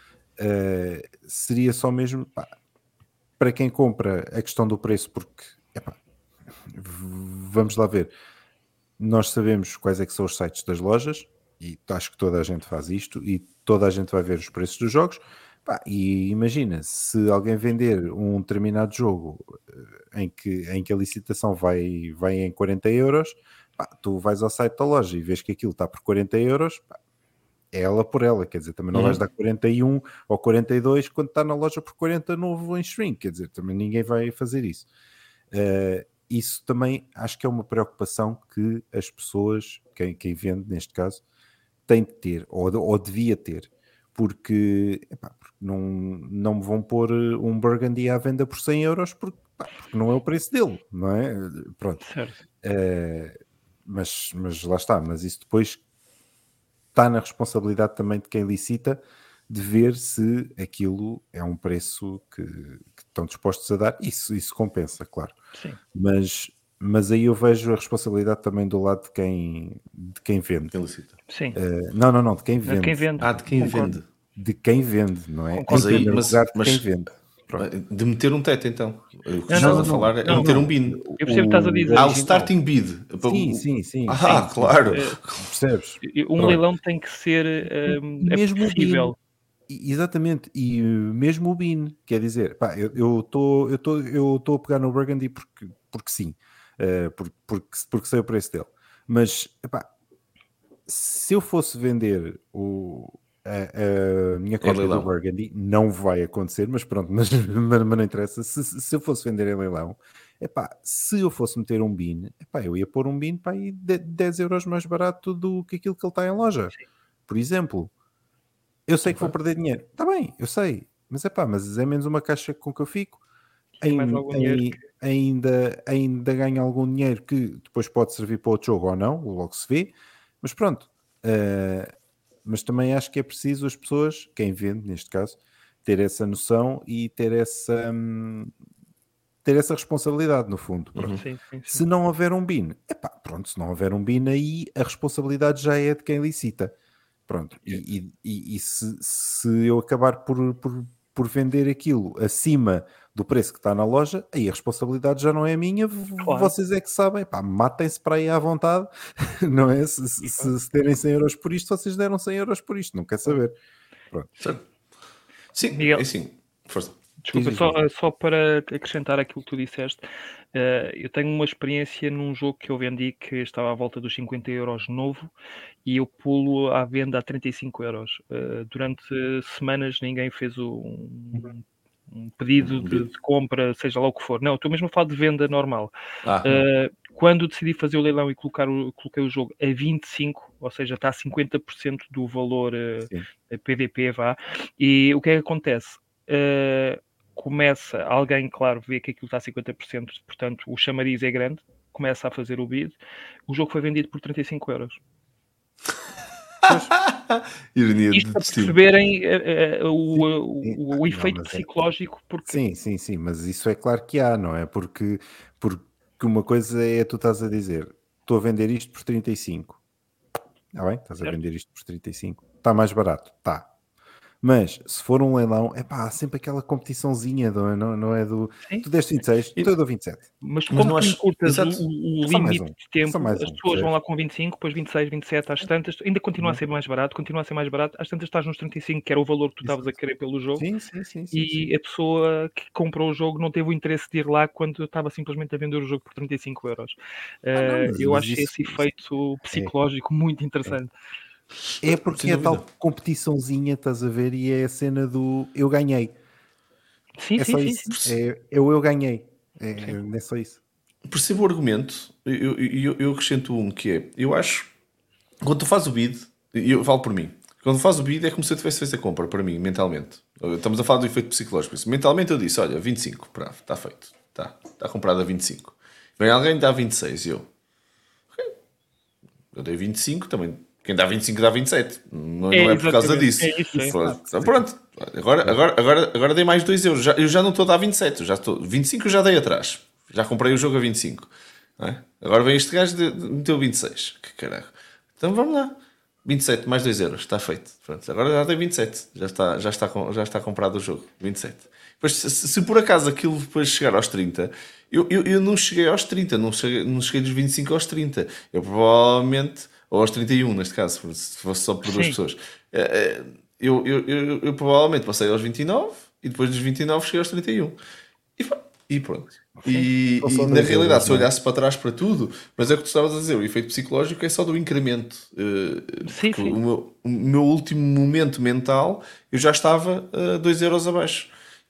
Seria só mesmo para quem compra a questão do preço, porque epá, vamos lá ver, nós sabemos quais é que são os sites das lojas e acho que toda a gente faz isto e toda a gente vai ver os preços dos jogos. E imagina, se alguém vender um determinado jogo em que a licitação vai em 40 euros, tu vais ao site da loja e vês que aquilo está por 40 euros, é ela por ela, quer dizer, também não vais dar 41 ou 42 quando está na loja por 40 novo em shrink, quer dizer, também ninguém vai fazer isso. Isso também acho que é uma preocupação que as pessoas, quem vende neste caso, tem de ter, ou devia ter, porque não me vão pôr um Burgundy à venda por 100 euros porque não é o preço dele, não é? Pronto. Certo. Mas lá está, mas isso depois está na responsabilidade também de quem licita de ver se aquilo é um preço que estão dispostos a dar. Isso compensa, claro. Sim. Mas aí eu vejo a responsabilidade também do lado de quem vende. Quem licita. Sim. Não, de quem vende. De quem vende. De quem Concordo. vende. De quem vende, não é? Mas aí- Em primeiro mas- lugar, de mas- quem vende. Pronto. De meter um teto, então. O que Não, estás não, a falar é não, meter não. um bin. Eu percebo o que estás a dizer. O original. starting bid. Sim. Claro. Percebes? Um Pronto. leilão tem que ser Mesmo o possível. Exatamente, e mesmo o BIN, quer dizer, eu estou a pegar no Burgundy porque sim, porque sei o preço dele, mas se eu fosse vender a minha cópia do Burgundy, não vai acontecer, mas pronto, mas não interessa, se eu fosse vender em leilão, se eu fosse meter um BIN, eu ia pôr um BIN para aí 10 euros mais barato do que aquilo que ele está em loja, por exemplo. Eu sei que vou perder dinheiro. Está bem, eu sei. Mas é menos uma caixa com que eu fico. Ainda ganho algum dinheiro que depois pode servir para outro jogo ou não, logo se vê. Mas pronto. Mas também acho que é preciso as pessoas, quem vende neste caso, ter essa noção e ter essa responsabilidade no fundo. Sim. Se não houver um BIN, pronto, se não houver um BIN aí, a responsabilidade já é de quem licita. Pronto, e se eu acabar por vender aquilo acima do preço que está na loja, aí a responsabilidade já não é minha, Claro. Vocês é que sabem, matem-se para aí à vontade, não é? Se derem 100 euros por isto, vocês deram 100 euros por isto, não quer saber. Pronto. Sim, Miguel. é sim. Força. Desculpa, só para acrescentar aquilo que tu disseste, eu tenho uma experiência num jogo que eu vendi que estava à volta dos 50 euros novo e eu pulo à venda a 35 euros. Durante semanas ninguém fez um pedido de compra, seja lá o que for. Não, estou mesmo a falar de venda normal. Quando decidi fazer o leilão e coloquei o jogo a 25, ou seja, está a 50% do valor PDP, vá, e o que é que acontece? Começa alguém, claro, vê que aquilo está a 50%, portanto o chamariz é grande, começa a fazer o bid, o jogo foi vendido por 35 euros. Isto para perceberem o efeito psicológico. Porque... Sim, mas isso é claro que há, não é? Porque uma coisa é tu estás a dizer, estou a vender isto por 35. bem, estás a Certo. vender isto por 35. Está mais barato? Está. Mas se for um leilão, há sempre aquela competiçãozinha, não é do... Sim. Tu deste 26, então eu dou 27. Mas Mas como não tu acho- encurtas Exato. o É só mais limite um. de É tempo, só mais as um, pessoas vão percebes? lá com 25, depois 26, 27, às tantas, ainda continua a ser mais barato, às tantas estás nos 35, que era o valor que tu estavas a querer pelo jogo, Sim, sim, sim, sim, sim. e a pessoa que comprou o jogo não teve o interesse de ir lá quando estava simplesmente a vender o jogo por 35 euros. não, mas Eu acho isso- esse efeito psicológico muito interessante. É porque Sem é tal dúvida. competiçãozinha, estás a ver, e é a cena do eu ganhei. Sim, É sim, só sim, isso. sim. É o eu ganhei. É só isso. Percebo o argumento, eu acrescento um que é, eu acho, quando tu fazes o bid, e eu falo por mim, quando faz o bid é como se eu tivesse feito a compra, para mim, mentalmente. Estamos a falar do efeito psicológico. Mentalmente eu disse, olha, 25, bravo, está feito, está comprado a 25. Vem alguém dá 26 e eu dei 25 também. Quem dá 25 dá 27. Não é por causa Exatamente. disso. É isso, é. Pronto. Então, pronto. Agora dei mais 2 euros. Eu já não estou a dar 27. 25 eu já dei atrás. Já comprei o jogo a 25. Não é? Agora vem este gajo meteu 26. Que caralho. Então vamos lá. 27 mais 2 euros. Está feito. Pronto. Agora já dei 27. Já está comprado o jogo. 27. Depois, se por acaso aquilo depois chegar aos 30, eu não cheguei aos 30. Não cheguei dos 25 aos 30. Eu provavelmente... Ou aos 31, neste caso, se fosse só por duas Sim. pessoas. Eu provavelmente passei aos 29 e depois dos 29 cheguei aos 31. E pronto. E São só na 2 realidade, euros, se não é? olhasse para trás para tudo, mas é o que tu estavas a dizer, o efeito psicológico é só do incremento. Sim, Porque sim. o meu último momento mental, eu já estava 2 euros abaixo.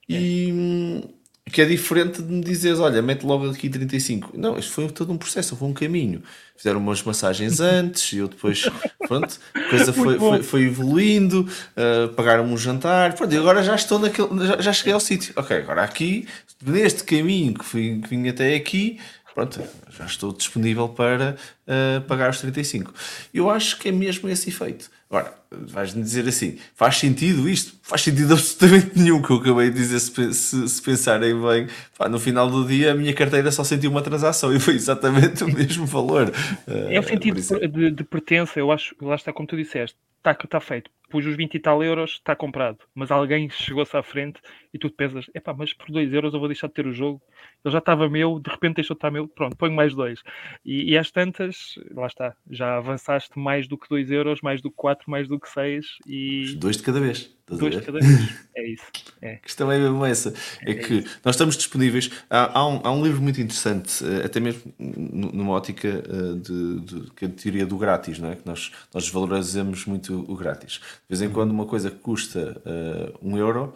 E que é diferente de me dizeres, olha, mete logo aqui 35. Não, isto foi todo um processo, foi um caminho. Fizeram umas massagens antes e eu depois, pronto, a coisa Muito bom. foi evoluindo, pagaram-me um jantar, pronto, e agora já estou naquele, já cheguei ao sítio. Ok, agora aqui, neste caminho que vim até aqui, pronto, já estou disponível para pagar os 35. Eu acho que é mesmo esse efeito. Agora, vais-me dizer assim, faz sentido isto? Faz sentido absolutamente nenhum que eu acabei de dizer, se pensarem bem. Pá, no final do dia a minha carteira só sentiu uma transação e foi exatamente o mesmo valor. É o sentido Por isso de pertença, eu acho, lá está como tu disseste, está feito, pus os 20 e tal euros, está comprado, mas alguém chegou-se à frente e tu pensas, epá, mas por 2 euros eu vou deixar de ter o jogo, ele já estava meu, de repente deixou de estar meu, pronto, ponho mais 2. E às tantas, lá está, já avançaste mais do que 2 euros, mais do que 4, mais do que 6 e 2 de cada vez. Estás a 2 de ver? cada vez. É isso. É. A questão é mesmo essa. É que nós estamos disponíveis. Há um livro muito interessante, até mesmo numa ótica que é a teoria do grátis, não é? Que nós desvalorizamos muito o grátis. De vez em quando uma coisa que custa 1 euro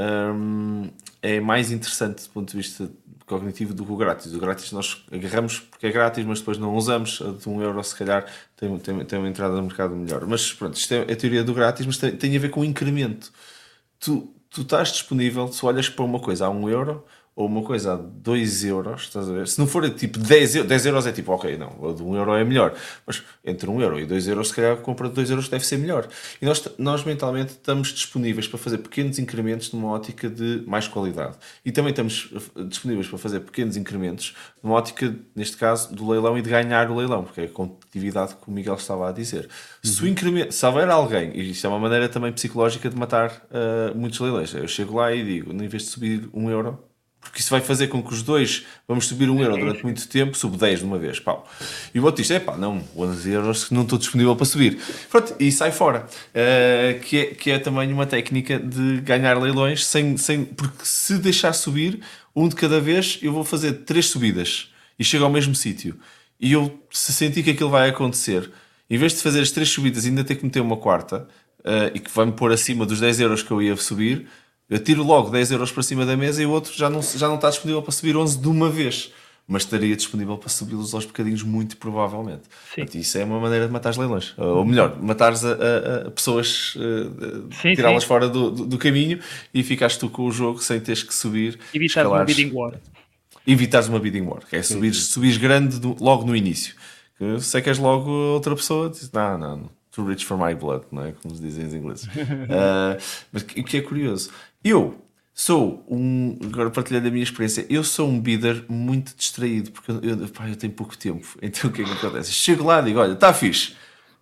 é mais interessante do ponto de vista cognitivo do que o grátis. O grátis nós agarramos porque é grátis, mas depois não usamos. A de 1 euro se calhar tem uma entrada no mercado melhor. Mas pronto, isto é a teoria do grátis, mas tem a ver com o incremento. Tu estás disponível, se olhas para uma coisa a 1 euro ou uma coisa a 2 euros, estás a ver? Se não for tipo 10 euros, 10 euros é tipo, ok, não, a de 1 euro é melhor, mas entre 1 euro e 2 euros, se calhar a compra de 2 euros deve ser melhor. E nós mentalmente estamos disponíveis para fazer pequenos incrementos numa ótica de mais qualidade. E também estamos disponíveis para fazer pequenos incrementos numa ótica, neste caso, do leilão e de ganhar o leilão, porque é a competitividade que o Miguel estava a dizer. Se houver alguém, e isto é uma maneira também psicológica de matar muitos leilões, eu chego lá e digo, em vez de subir 1 euro, porque isso vai fazer com que os dois vamos subir 1 euro durante muito tempo, subo 10 de uma vez, pau. E o outro diz, não, 11 euros não estou disponível para subir. Pronto, e sai fora. Que é também uma técnica de ganhar leilões, porque se deixar subir, um de cada vez, eu vou fazer 3 subidas e chego ao mesmo sítio. E eu, se sentir que aquilo vai acontecer, em vez de fazer as 3 subidas e ainda ter que meter uma quarta, e que vai-me pôr acima dos 10 euros que eu ia subir, eu tiro logo 10 euros para cima da mesa e o outro já não está disponível para subir 11 de uma vez, mas estaria disponível para subi-los aos bocadinhos, muito provavelmente. Portanto, isso é uma maneira de matar os leilões. Ou melhor, matares a pessoas, tirá-las fora do caminho e ficares tu com o jogo sem teres que subir. Evitar uma bidding war. Evitares uma bidding war, que é subires grande logo no início. Que se é que és logo outra pessoa, diz, não, too rich for my blood, não é? Como se dizem em inglês. Mas o que é curioso, eu sou agora partilhando a minha experiência, eu sou um bidder muito distraído, porque eu tenho pouco tempo, então o que é que acontece? Chego lá e digo, olha, está fixe,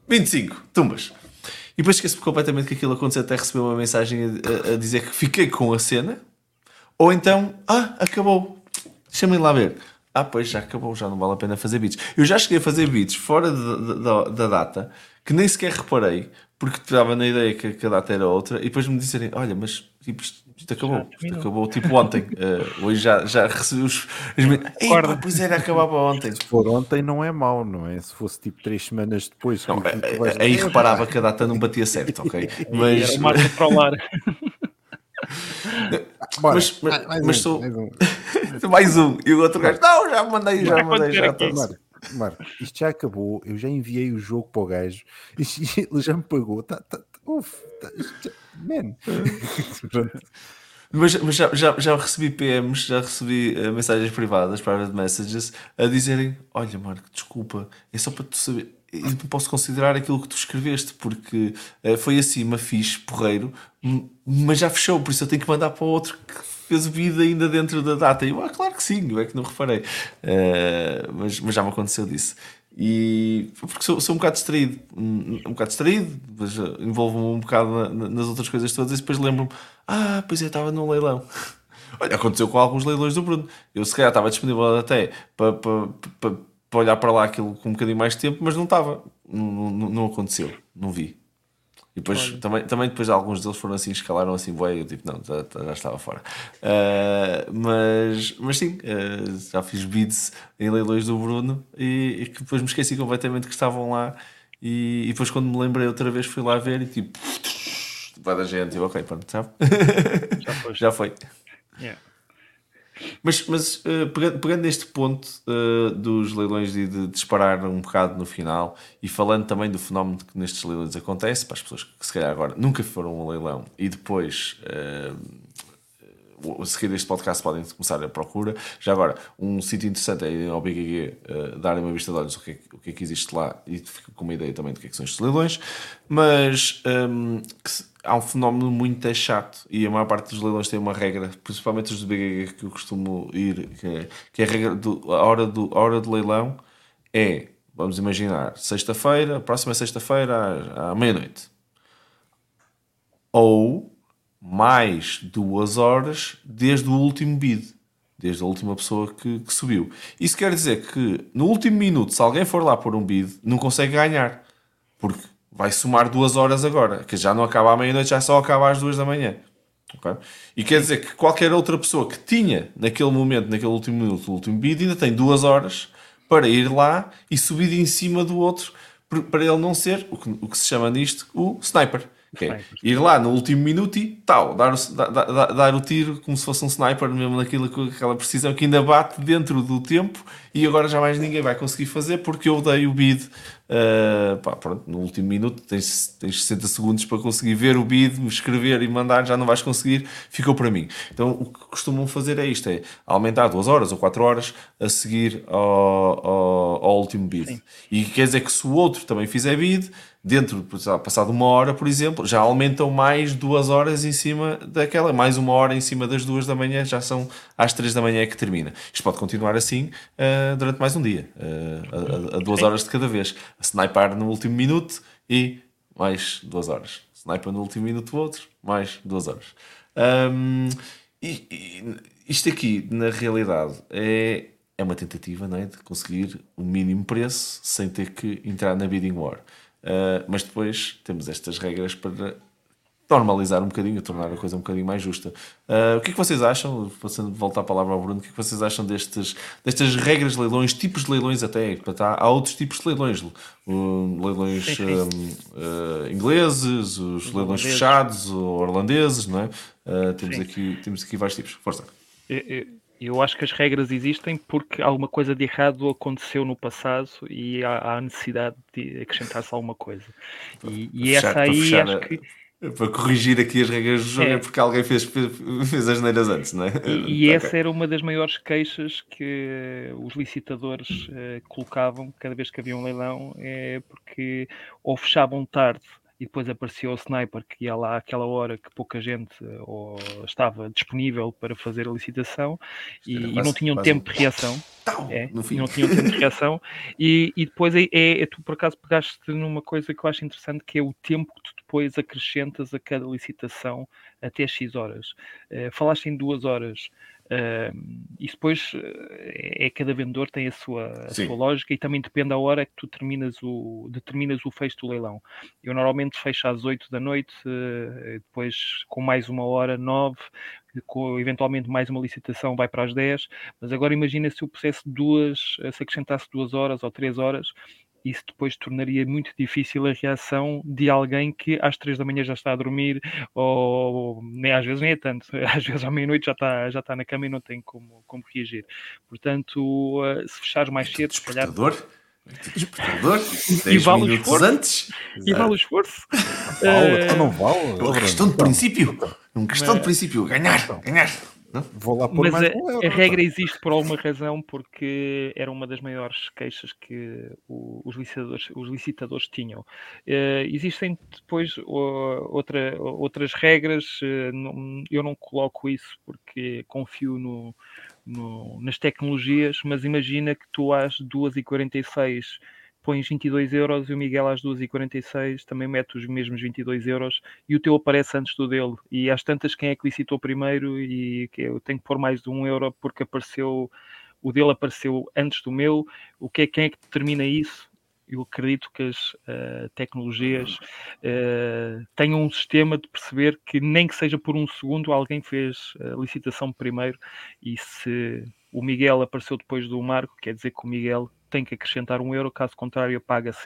25, tumbas. E depois esqueço completamente que aquilo aconteceu até receber uma mensagem a dizer que fiquei com a cena. Ou então, acabou. Deixa-me ir lá ver. Pois já acabou, já não vale a pena fazer beats. Eu já cheguei a fazer beats fora da data, que nem sequer reparei, porque estava na ideia que a data era outra, e depois me disserem, olha, mas tipo, isto acabou tipo ontem. Hoje já recebi os pois era acabar para ontem. Se for ontem não é mau, não é? Se fosse tipo 3 semanas depois. Não, aí reparava que a data não batia certo, ok? Mas... Era o marco para o lar. Mas sou... mais um. E o outro gajo, não, já mandei, já Marco, isto já acabou. Eu já enviei o jogo para o gajo. Ele já me pagou. Man. Mas já recebi PMs, já recebi mensagens privadas, private messages, a dizerem, olha Marco, desculpa, é só para tu saber, eu não posso considerar aquilo que tu escreveste, porque foi assim, uma fixe, porreiro, mas já fechou, por isso eu tenho que mandar para o outro que fez o bid ainda dentro da data. E eu, claro que sim, eu é que não reparei. Mas já me aconteceu disso. E porque sou um bocado distraído, mas envolvo-me um bocado nas outras coisas todas e depois lembro-me, pois eu estava num leilão. Olha, aconteceu com alguns leilões do Bruno. Eu se calhar estava disponível até para olhar para lá aquilo com um bocadinho mais de tempo, mas não estava, não aconteceu, não vi. E depois, também depois alguns deles foram assim, escalaram assim, bué, eu tipo, não, já estava fora. Mas sim, já fiz bids em leilões do Bruno e que depois me esqueci completamente que estavam lá e depois quando me lembrei outra vez fui lá ver e tipo, vai da gente, eu, ok, pronto, sabe? Já foi. Yeah. Mas pegando neste ponto dos leilões e de disparar um bocado no final e falando também do fenómeno que nestes leilões acontece, para as pessoas que se calhar agora nunca foram a um leilão e depois a seguir este podcast podem começar a procura. Já agora, um sítio interessante é irem ao BGG, darem uma vista de olhos o que é que existe lá e fico com uma ideia também do que é que são estes leilões, mas há um fenómeno muito chato e a maior parte dos leilões tem uma regra, principalmente os do BGG que eu costumo ir, que é a regra a hora do leilão é, vamos imaginar, sexta-feira, próxima sexta-feira à meia-noite. Ou mais 2 horas desde o último bid, desde a última pessoa que subiu. Isso quer dizer que no último minuto, se alguém for lá por um bid, não consegue ganhar, porque vai somar 2 horas agora, que já não acaba à meia-noite, já só acaba às 2 da manhã. Okay? E quer dizer que qualquer outra pessoa que tinha naquele momento, naquele último minuto, o último bid, ainda tem 2 horas para ir lá e subir em cima do outro, para ele não ser o que se chama nisto o sniper. Okay. Ir lá no último minuto e tal, dar o tiro como se fosse um sniper, mesmo naquilo com aquela precisão que ainda bate dentro do tempo e agora já mais ninguém vai conseguir fazer porque eu dei o bid. Pronto, no último minuto tens 60 segundos para conseguir ver o bid, escrever e mandar, já não vais conseguir, ficou para mim. Então o que costumam fazer é isto, é aumentar 2 horas ou 4 horas a seguir ao último bid. Sim. E quer dizer que se o outro também fizer bid, passado 1 hora, por exemplo, já aumentam mais 2 horas em cima daquela, mais 1 hora em cima das 2 da manhã, já são às 3 da manhã que termina. Isto pode continuar assim durante mais um dia, a 2 horas de cada vez. A sniper no último minuto e mais 2 horas. Sniper no último minuto outro, mais 2 horas. Isto aqui, na realidade, é uma tentativa, não é, de conseguir o mínimo preço sem ter que entrar na bidding war. Mas depois temos estas regras para normalizar um bocadinho, tornar a coisa um bocadinho mais justa. O que é que vocês acham, passando de volta a palavra ao Bruno, o que é que vocês acham destas regras de leilões, tipos de leilões até? Há outros tipos de leilões, leilões ingleses, os leilões fechados, holandeses, não é? Temos aqui vários tipos. Força. Eu acho que as regras existem porque alguma coisa de errado aconteceu no passado e há necessidade de acrescentar-se alguma coisa. E essa aí acho que... Para corrigir aqui as regras do jogo é porque alguém fez as neiras antes, não é? E essa era uma das maiores queixas que os licitadores colocavam cada vez que havia um leilão, porque ou fechavam tarde e depois apareceu o Sniper, que ia lá àquela hora que pouca gente estava disponível para fazer a licitação e não tinham tempo de reação. No fim. E não tinham tempo de reação. E depois tu por acaso pegaste numa coisa que eu acho interessante, que é o tempo que tu depois acrescentas a cada licitação até X horas. Falaste em 2 horas. Isso depois cada vendedor tem a sua lógica, e também depende da hora que tu determinas o fecho do leilão. Eu normalmente fecho às 8 da noite, depois com mais uma hora, 9, eventualmente mais uma licitação vai para as 10, mas agora imagina se eu pusesse se acrescentasse 2 horas ou 3 horas, isso depois tornaria muito difícil a reação de alguém que às 3 da manhã já está a dormir, ou às vezes nem é tanto, às vezes à meia-noite já está na cama e não tem como reagir. Portanto, se fechares mais cedo, se calhar... Despertador, 10 vale minutos o antes. E vale o esforço. Não vale. É uma questão de princípio. Uma questão de princípio. Ganhar. Vou lá pôr Mas mais um euro. a regra existe por alguma razão, porque era uma das maiores queixas que os licitadores tinham. Existem depois outras regras. Eu não coloco isso porque confio nas tecnologias, mas imagina que tu às 2h46 pões 22 euros e o Miguel às 2h46 também mete os mesmos 22 euros e o teu aparece antes do dele. E às tantas, quem é que licitou primeiro? E que eu tenho que pôr mais de 1 euro porque o dele apareceu antes do meu. Quem é que determina isso? Eu acredito que as tecnologias tenham um sistema de perceber que nem que seja por 1 segundo alguém fez a licitação primeiro, e se o Miguel apareceu depois do Marco, quer dizer que o Miguel tem que acrescentar 1 euro, caso contrário apaga-se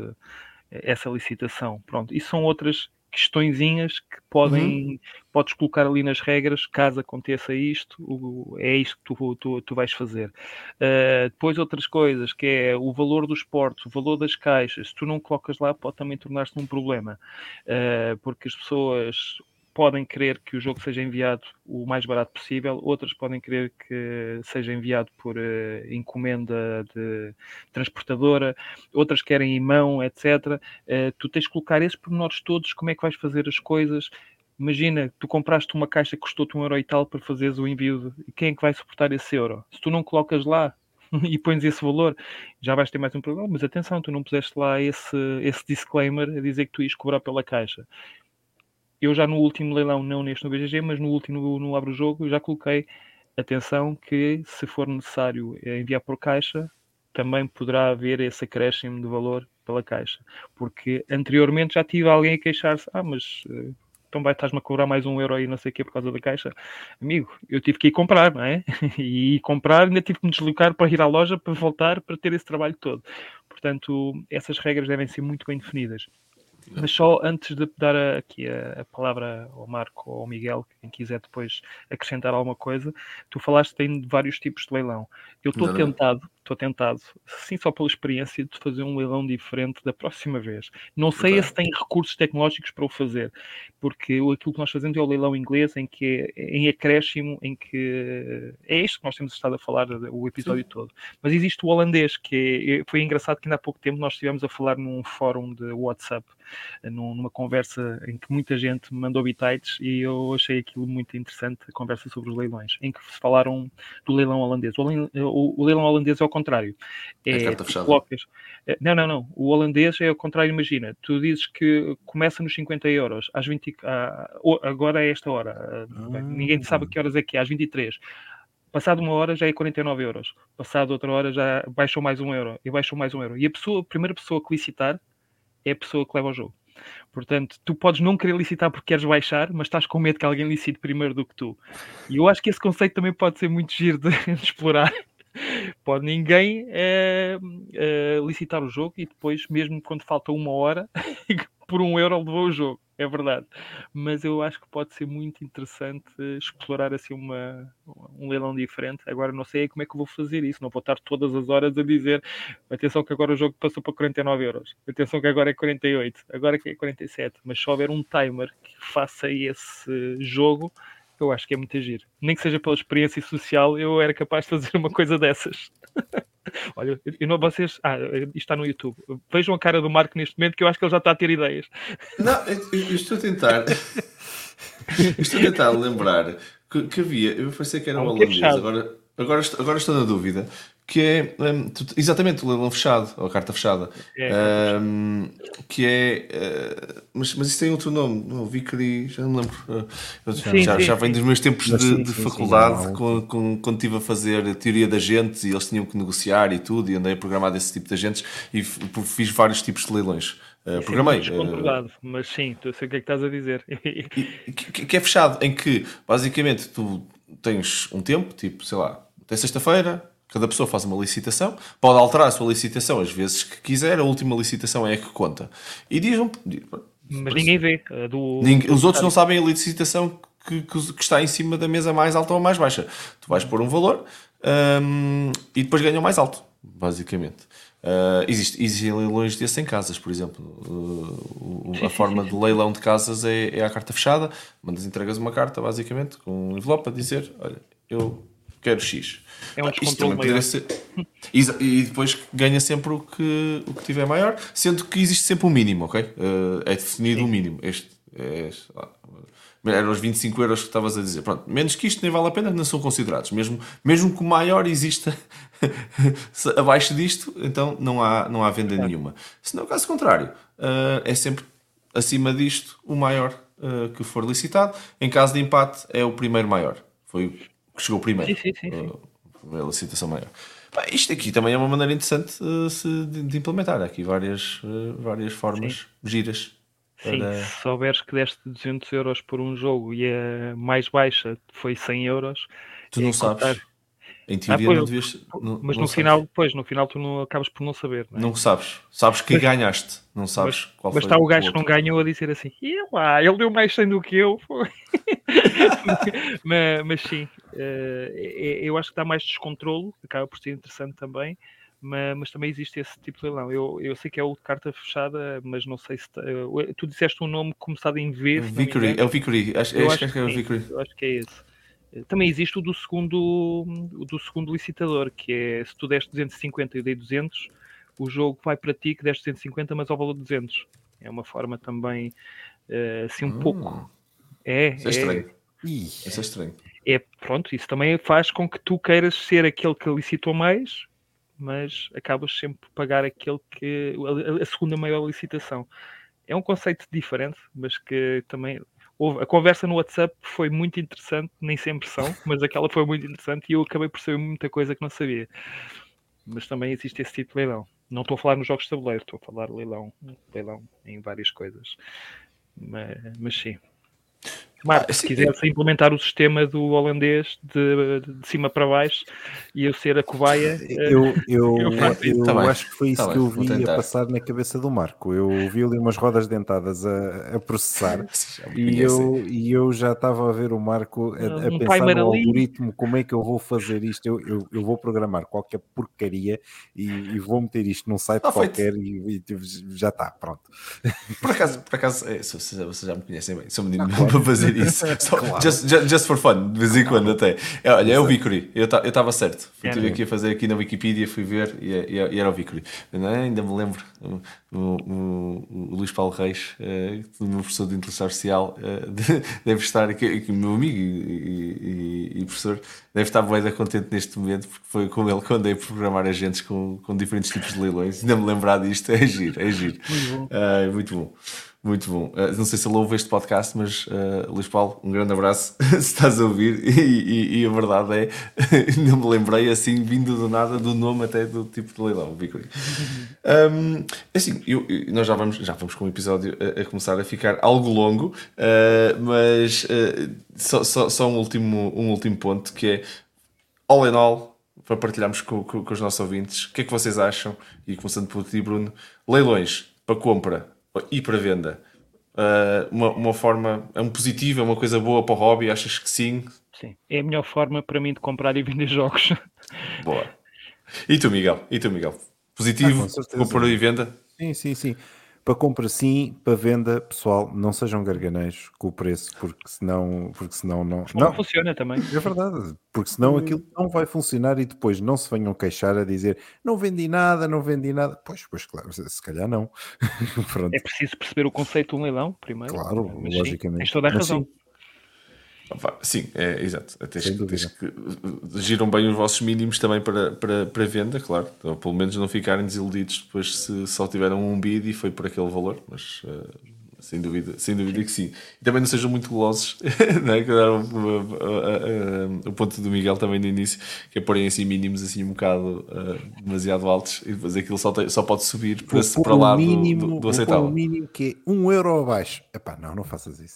essa licitação. Pronto, isso são outras questõezinhas que podes colocar ali nas regras, caso aconteça isto, é isto que tu vais fazer. Depois outras coisas, que é o valor dos portos, o valor das caixas, se tu não colocas lá pode também tornar-se um problema, porque as pessoas podem querer que o jogo seja enviado o mais barato possível, outras podem querer que seja enviado por encomenda de transportadora, outras querem em mão, etc. Tu tens de colocar esses pormenores todos, como é que vais fazer as coisas. Imagina, tu compraste uma caixa que custou-te 1 euro e tal para fazeres o envio, e quem é que vai suportar esse euro? Se tu não colocas lá e pões esse valor, já vais ter mais um problema. Mas atenção, tu não puseste lá esse disclaimer a dizer que tu ias cobrar pela caixa. Eu já no último leilão, não neste no BGG, mas no último no Abre o Jogo, já coloquei, atenção, que se for necessário enviar por caixa, também poderá haver esse acréscimo de valor pela caixa. Porque anteriormente já tive alguém a queixar-se, mas então estás-me a cobrar mais 1 euro e não sei o quê por causa da caixa. Amigo, eu tive que ir comprar, não é? E comprar, ainda tive que me deslocar para ir à loja, para voltar, para ter esse trabalho todo. Portanto, essas regras devem ser muito bem definidas. Mas só antes de dar aqui a palavra ao Marco ou ao Miguel, quem quiser depois acrescentar alguma coisa, tu falaste que tem vários tipos de leilão. Eu estou tentado, sim, só pela experiência, de fazer um leilão diferente da próxima vez. Não sei se tem recursos tecnológicos para o fazer, porque aquilo que nós fazemos é o leilão inglês, em que é em acréscimo, em que é isto que nós temos estado a falar o episódio todo. Mas existe o holandês, que foi engraçado que ainda há pouco tempo nós estivemos a falar num fórum de WhatsApp, numa conversa em que muita gente mandou bitites, e eu achei aquilo muito interessante, a conversa sobre os leilões, em que se falaram do leilão holandês. O leilão holandês é ao contrário. É carta fechada. Não. O holandês é ao contrário. Imagina, tu dizes que começa nos 50 euros, às 20, agora é esta hora. Ninguém sabe a que horas é que é, às 23. Passado 1 hora já é 49 euros. Passado outra hora já baixou mais 1 euro. E baixou mais 1 euro. E a primeira pessoa que licitar é a pessoa que leva o jogo. Portanto, tu podes não querer licitar porque queres baixar, mas estás com medo que alguém licite primeiro do que tu. E eu acho que esse conceito também pode ser muito giro de explorar. Pode ninguém licitar o jogo e depois, mesmo quando falta 1 hora, por 1 euro levou o jogo. É verdade. Mas eu acho que pode ser muito interessante explorar assim um leilão diferente. Agora não sei como é que eu vou fazer isso. Não vou estar todas as horas a dizer atenção que agora o jogo passou para 49 euros. Atenção que agora é 48. Agora que é 47. Mas se houver um timer que faça esse jogo, eu acho que é muito giro. Nem que seja pela experiência social, eu era capaz de fazer uma coisa dessas. Olha, eu não, vocês. Isto está no YouTube. Vejam a cara do Marco neste momento, que eu acho que ele já está a ter ideias. Não, eu estou a tentar. Estou a tentar lembrar que havia. Eu pensei que era um que é holandês, fechado. agora estou na dúvida. Que é exatamente o leilão fechado, ou a carta fechada. Que é. Mas isso tem outro nome, não, Vickery, já não me lembro. Já vem dos meus tempos de faculdade, quando estive a fazer teoria de agentes e eles tinham que negociar e tudo, e andei a programar desse tipo de agentes e fiz vários tipos de leilões. Programei. Mas sim, eu sei o que é que estás a dizer. Que é fechado, em que basicamente tu tens um tempo, tipo, sei lá, até sexta-feira. Cada pessoa faz uma licitação, pode alterar a sua licitação às vezes que quiser, a última licitação é a que conta. E mas ninguém vê. Os outros não sabem a licitação que está em cima da mesa mais alta ou mais baixa. Tu vais pôr um valor e depois ganham mais alto, basicamente. Existem leilões desses em casas, por exemplo. A forma de leilão de casas é a carta fechada, entregas uma carta, basicamente, com um envelope a dizer, olha, eu quero X. É um descontrole maior. E depois ganha sempre o que tiver maior, sendo que existe sempre um mínimo, ok? É definido um mínimo. Eram os 25 euros que estavas a dizer. Pronto, menos que isto nem vale a pena, não são considerados. Mesmo que o maior exista abaixo disto, então não há venda nenhuma. Se não, caso contrário, é sempre acima disto o maior que for licitado. Em caso de empate, é o primeiro maior. Foi o que chegou primeiro. Sim. A licitação maior. Isto aqui também é uma maneira interessante de implementar. Há aqui várias formas giras. Sim, se souberes que deste 200 euros por um jogo e a mais baixa foi 100 euros... Tu não sabes. Em teoria não devias... Mas no final tu não acabas por não saber. Não sabes. Sabes que ganhaste. Não sabes qual foi. Mas está o gajo que não ganhou a dizer assim, ele deu mais 100 do que eu. mas sim, eu acho que dá mais descontrolo, acaba por ser interessante também, mas também existe esse tipo de leilão. Eu sei que é o de carta fechada, mas não sei se... tu disseste um nome começado em V. Vickery, é o Vickery. Acho que é o Vickery. Eu acho que é esse. Também existe o do segundo licitador, que é se tu deste 250 e eu dei 200, o jogo vai para ti que deste 250, mas ao valor de 200. É uma forma também assim um pouco. Isso é estranho. Isso é estranho. Pronto, isso também faz com que tu queiras ser aquele que licitou mais, mas acabas sempre por pagar aquele que a segunda maior licitação. É um conceito diferente, mas que também... A conversa no WhatsApp foi muito interessante, nem sempre são, mas aquela foi muito interessante e eu acabei por saber muita coisa que não sabia. Mas também existe esse tipo de leilão. Não estou a falar nos jogos de tabuleiro, estou a falar leilão em várias coisas. Mas sim. Marco, se quiseres implementar o sistema do holandês de cima para baixo e eu ser a cobaia, eu acho que foi isso que eu vi a passar na cabeça do Marco. Eu vi ali umas rodas dentadas a processar e eu já estava a ver o Marco a pensar no algoritmo, como é que eu vou fazer isto. Eu vou programar qualquer porcaria e vou meter isto num site qualquer e já está, pronto. Por acaso vocês já me conhecem bem, sou menino para fazer isso. Claro. Just for fun, de vez em quando até. Olha, é o Vickery, eu estava certo. Estive aqui a fazer aqui na Wikipedia, fui ver e era o Vickery. Ainda me lembro, o Luís Paulo Reis, o meu professor de inteligência artificial, deve estar aqui, meu amigo e professor, deve estar bem contente neste momento, porque foi com ele que andei a programar agentes com diferentes tipos de leilões. Ainda me lembrar disto, é giro. Muito bom. Muito bom. Não sei se ele ouve este podcast, mas Luís Paulo, um grande abraço se estás a ouvir. E a verdade é, não me lembrei assim, vindo do nada, do nome até do tipo de leilão, Vickery. Assim, nós já vamos com o episódio a começar a ficar algo longo, mas só um último ponto, que é, all in all, para partilharmos com os nossos ouvintes, o que é que vocês acham? E começando por ti, Bruno, leilões para compra e para venda, uma forma, é um positivo, é uma coisa boa para o hobby? Achas que sim? Sim, é a melhor forma para mim de comprar e vender jogos. Boa. E tu, Miguel? Positivo, compra e venda? Sim. Para compra sim, para venda, pessoal, não sejam garganeiros com o preço, porque senão não. Não funciona também. É verdade, porque senão aquilo não vai funcionar e depois não se venham queixar a dizer não vendi nada, não vendi nada. Pois claro, se calhar não. Pronto, É preciso perceber o conceito de um leilão, primeiro. claro, Mas sim, logicamente. tens toda a Mas razão. sim, Sim, é exato. Tens sem tens dúvida. que giram bem os vossos mínimos também para venda, claro. Então, pelo menos não ficarem desiludidos depois se só tiveram um bid e foi por aquele valor, mas sem dúvida que sim. E também não sejam muito golosos, não é? Que era o ponto do Miguel também no início, que é porem assim mínimos assim um bocado demasiado altos e depois aquilo só pode subir para lá do Vou pôr o aceitável. mínimo que é 1 euro abaixo. Epá, não faças isso.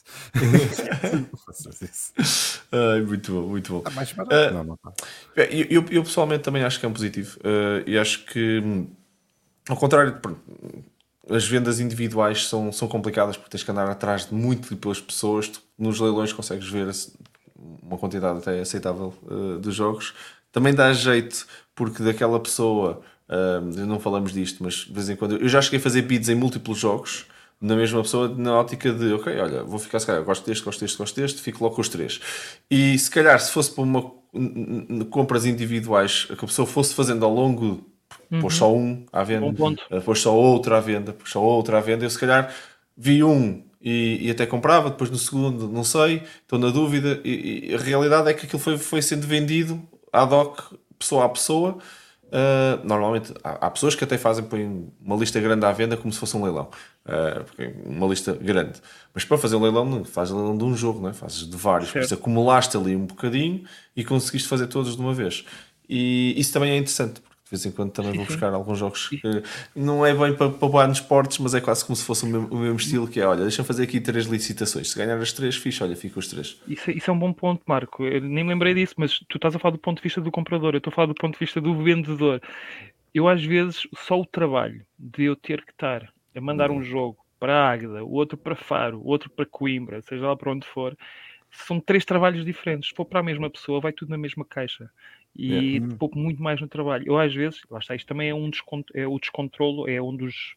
Não faças isso. Ai, muito bom, muito bom. Está mais barato? Não está. Eu pessoalmente também acho que é um positivo. E acho que, ao contrário, pronto, as vendas individuais são complicadas porque tens que andar atrás de múltiplas pessoas. Tu, nos leilões consegues ver uma quantidade até aceitável de jogos. Também dá jeito porque daquela pessoa, não falamos disto, mas de vez em quando eu já cheguei a fazer bids em múltiplos jogos na mesma pessoa, na ótica de ok, olha, vou ficar se calhar, gosto deste, fico logo com os três. E se calhar se fosse para uma compras individuais que a pessoa fosse fazendo ao longo, pôs só um à venda, Bom ponto. pôs só outro à venda, pôs só outro à venda, eu se calhar vi um e até comprava, depois no segundo não sei, estou na dúvida, e a realidade é que aquilo foi sendo vendido ad hoc, pessoa a pessoa. Normalmente há pessoas que até põem uma lista grande à venda como se fosse um leilão, uma lista grande, mas para fazer um leilão não fazes leilão de um jogo, não é? Fazes de vários, por isso acumulaste ali um bocadinho e conseguiste fazer todos de uma vez, e isso também é interessante porque de vez em quando também vou buscar alguns jogos que não é bem para poupar nos esportes, mas é quase como se fosse o mesmo estilo, que é, olha, deixa-me fazer aqui 3 licitações, se ganhar as 3, fixe, olha, fica os 3. Isso é um bom ponto, Marco. Eu nem me lembrei disso, mas tu estás a falar do ponto de vista do comprador, eu estou a falar do ponto de vista do vendedor. Eu, às vezes, só o trabalho de eu ter que estar a mandar um jogo para a Águeda, o outro para Faro, o outro para Coimbra, seja lá para onde for, são 3 trabalhos diferentes. Se for para a mesma pessoa, vai tudo na mesma caixa. E pouco muito mais no trabalho. Eu, às vezes, lá está, isto também é o descontrolo, é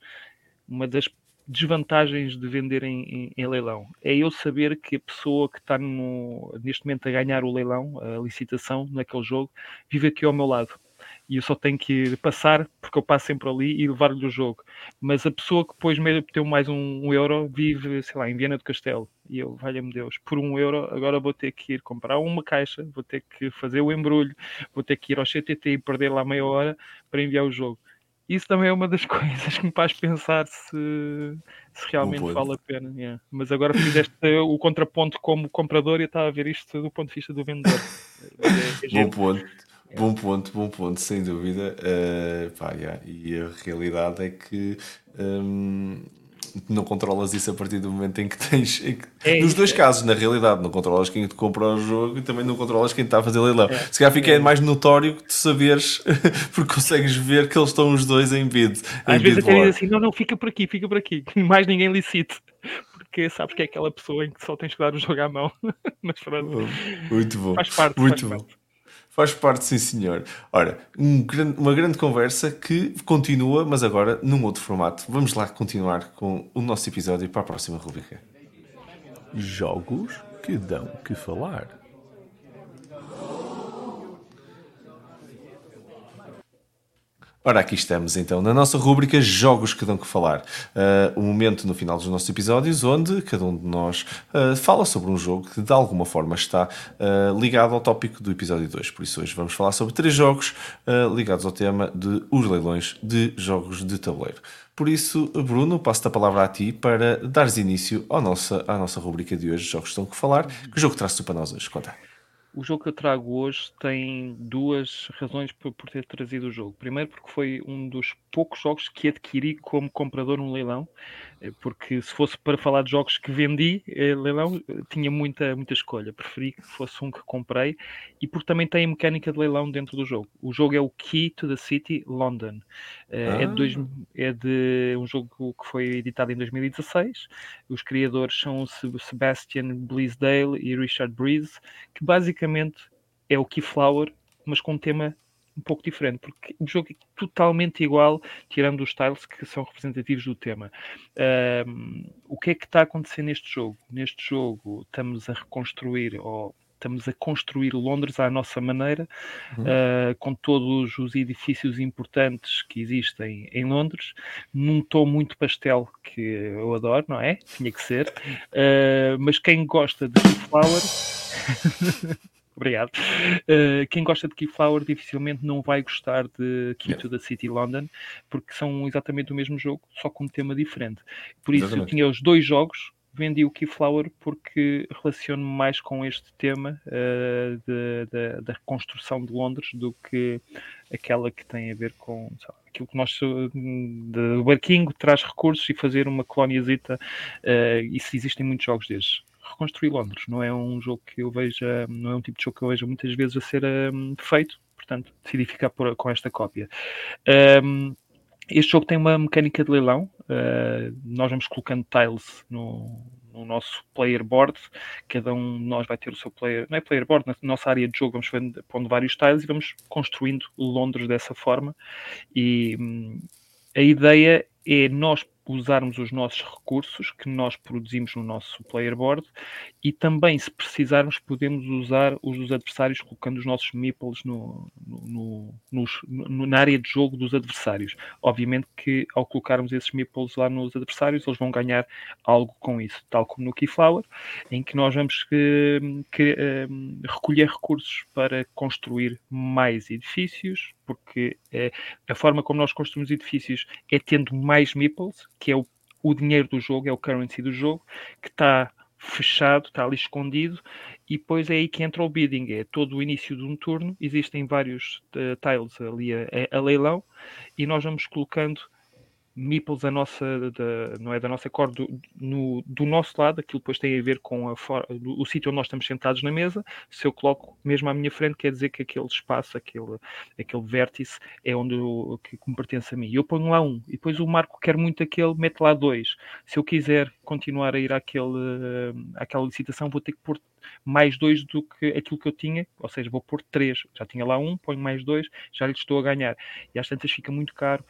uma das desvantagens de vender em leilão. É eu saber que a pessoa que está neste momento a ganhar o leilão, a licitação naquele jogo, vive aqui ao meu lado. E eu só tenho que passar, porque eu passo sempre ali, e levar-lhe o jogo. Mas a pessoa que depois me deu mais um euro vive, sei lá, em Viana do Castelo. E eu, valha-me Deus, por 1 euro agora vou ter que ir comprar uma caixa, vou ter que fazer o embrulho, vou ter que ir ao CTT e perder lá meia hora para enviar o jogo. Isso também é uma das coisas que me faz pensar se realmente vale a pena. Yeah. Mas agora fizeste o contraponto como comprador e eu estava a ver isto do ponto de vista do vendedor. Bom ponto, sem dúvida. E a realidade é que não controlas isso a partir do momento em que tens. Nos dois casos, na realidade, não controlas quem te compra o jogo e também não controlas quem está a fazer leilão. Se calhar fica mais notório que tu saberes, porque consegues ver que eles estão os dois em bid. Às vezes até diz assim: não, fica por aqui, mais ninguém licite. Porque sabes que é aquela pessoa em que só tens que dar o jogo à mão. Mas pronto. Muito bom. Faz parte. Faz parte, sim senhor. Ora, uma grande conversa que continua, mas agora num outro formato. Vamos lá continuar com o nosso episódio para a próxima rubrica. Jogos que dão que falar. Ora, aqui estamos então na nossa rúbrica Jogos que dão que falar. O momento no final dos nossos episódios onde cada um de nós fala sobre um jogo que de alguma forma está ligado ao tópico do episódio 2. Por isso hoje vamos falar sobre 3 jogos ligados ao tema de os leilões de jogos de tabuleiro. Por isso, Bruno, passo-te a palavra a ti para dares início à nossa rúbrica de hoje, Jogos que dão que falar. Que jogo trazes tu para nós hoje? Conta. O jogo que eu trago hoje tem 2 razões por ter trazido o jogo. Primeiro, porque foi um dos poucos jogos que adquiri como comprador num leilão, porque se fosse para falar de jogos que vendi leilão, tinha muita Escolha. Preferi que fosse um que comprei, e porque também tem a mecânica de leilão dentro do jogo. O jogo é o Key to the City London. É de um jogo que foi editado em 2016. Os criadores são Sebastian Bleasdale e Richard Breeze, que basicamente é o Keyflower, mas com um tema um pouco diferente, porque o jogo é totalmente igual, tirando os tiles que são representativos do tema. O que é que está a acontecer neste jogo? Neste jogo estamos a reconstruir, ou estamos a construir Londres à nossa maneira, com todos os edifícios importantes que existem em Londres, num tom muito pastel, que eu adoro, não é? Tinha que ser. Mas quem gosta de Keyflower... Obrigado. Quem gosta de Keyflower dificilmente não vai gostar de Key to the City London, porque são exatamente o mesmo jogo, só com um tema diferente. Por isso eu tinha os 2 jogos, vendi o Keyflower porque relaciono mais com este tema da reconstrução de Londres do que aquela que tem a ver com aquilo que nós do barquinho traz recursos e fazer uma colóniazita. Isso existem muitos jogos desses. Reconstruir Londres não é um jogo que eu veja, não é um tipo de jogo que eu veja muitas vezes a ser feito, portanto decidi ficar com esta cópia. Este jogo tem uma mecânica de leilão. Nós vamos colocando tiles no nosso player board, cada um de nós vai ter o seu player, não é player board, na nossa área de jogo vamos pondo vários tiles e vamos construindo Londres dessa forma. E a ideia é nós usarmos os nossos recursos que nós produzimos no nosso player board e também, se precisarmos, podemos usar os dos adversários colocando os nossos meeples na área de jogo dos adversários. Obviamente que ao colocarmos esses meeples lá nos adversários, eles vão ganhar algo com isso, tal como no Keyflower, em que nós vamos recolher recursos para construir mais edifícios, porque a forma como nós construímos edifícios é tendo mais meeples, que é o dinheiro do jogo, é o currency do jogo, que está fechado, está ali escondido, e depois é aí que entra o bidding, é todo o início de um turno, existem vários tiles ali a leilão, e nós vamos colocando meeples não é da nossa cor, do nosso lado. Aquilo depois tem a ver com o sítio onde nós estamos sentados na mesa. Se eu coloco mesmo à minha frente, quer dizer que aquele espaço, aquele vértice é onde que me pertence a mim. Eu ponho lá 1, e depois o Marco quer muito aquele, mete lá 2. Se eu quiser continuar a ir àquela licitação, vou ter que pôr mais 2 do que aquilo que eu tinha, ou seja, vou pôr 3. Já tinha lá 1, ponho mais 2, já lhe estou a ganhar. E às tantas fica muito caro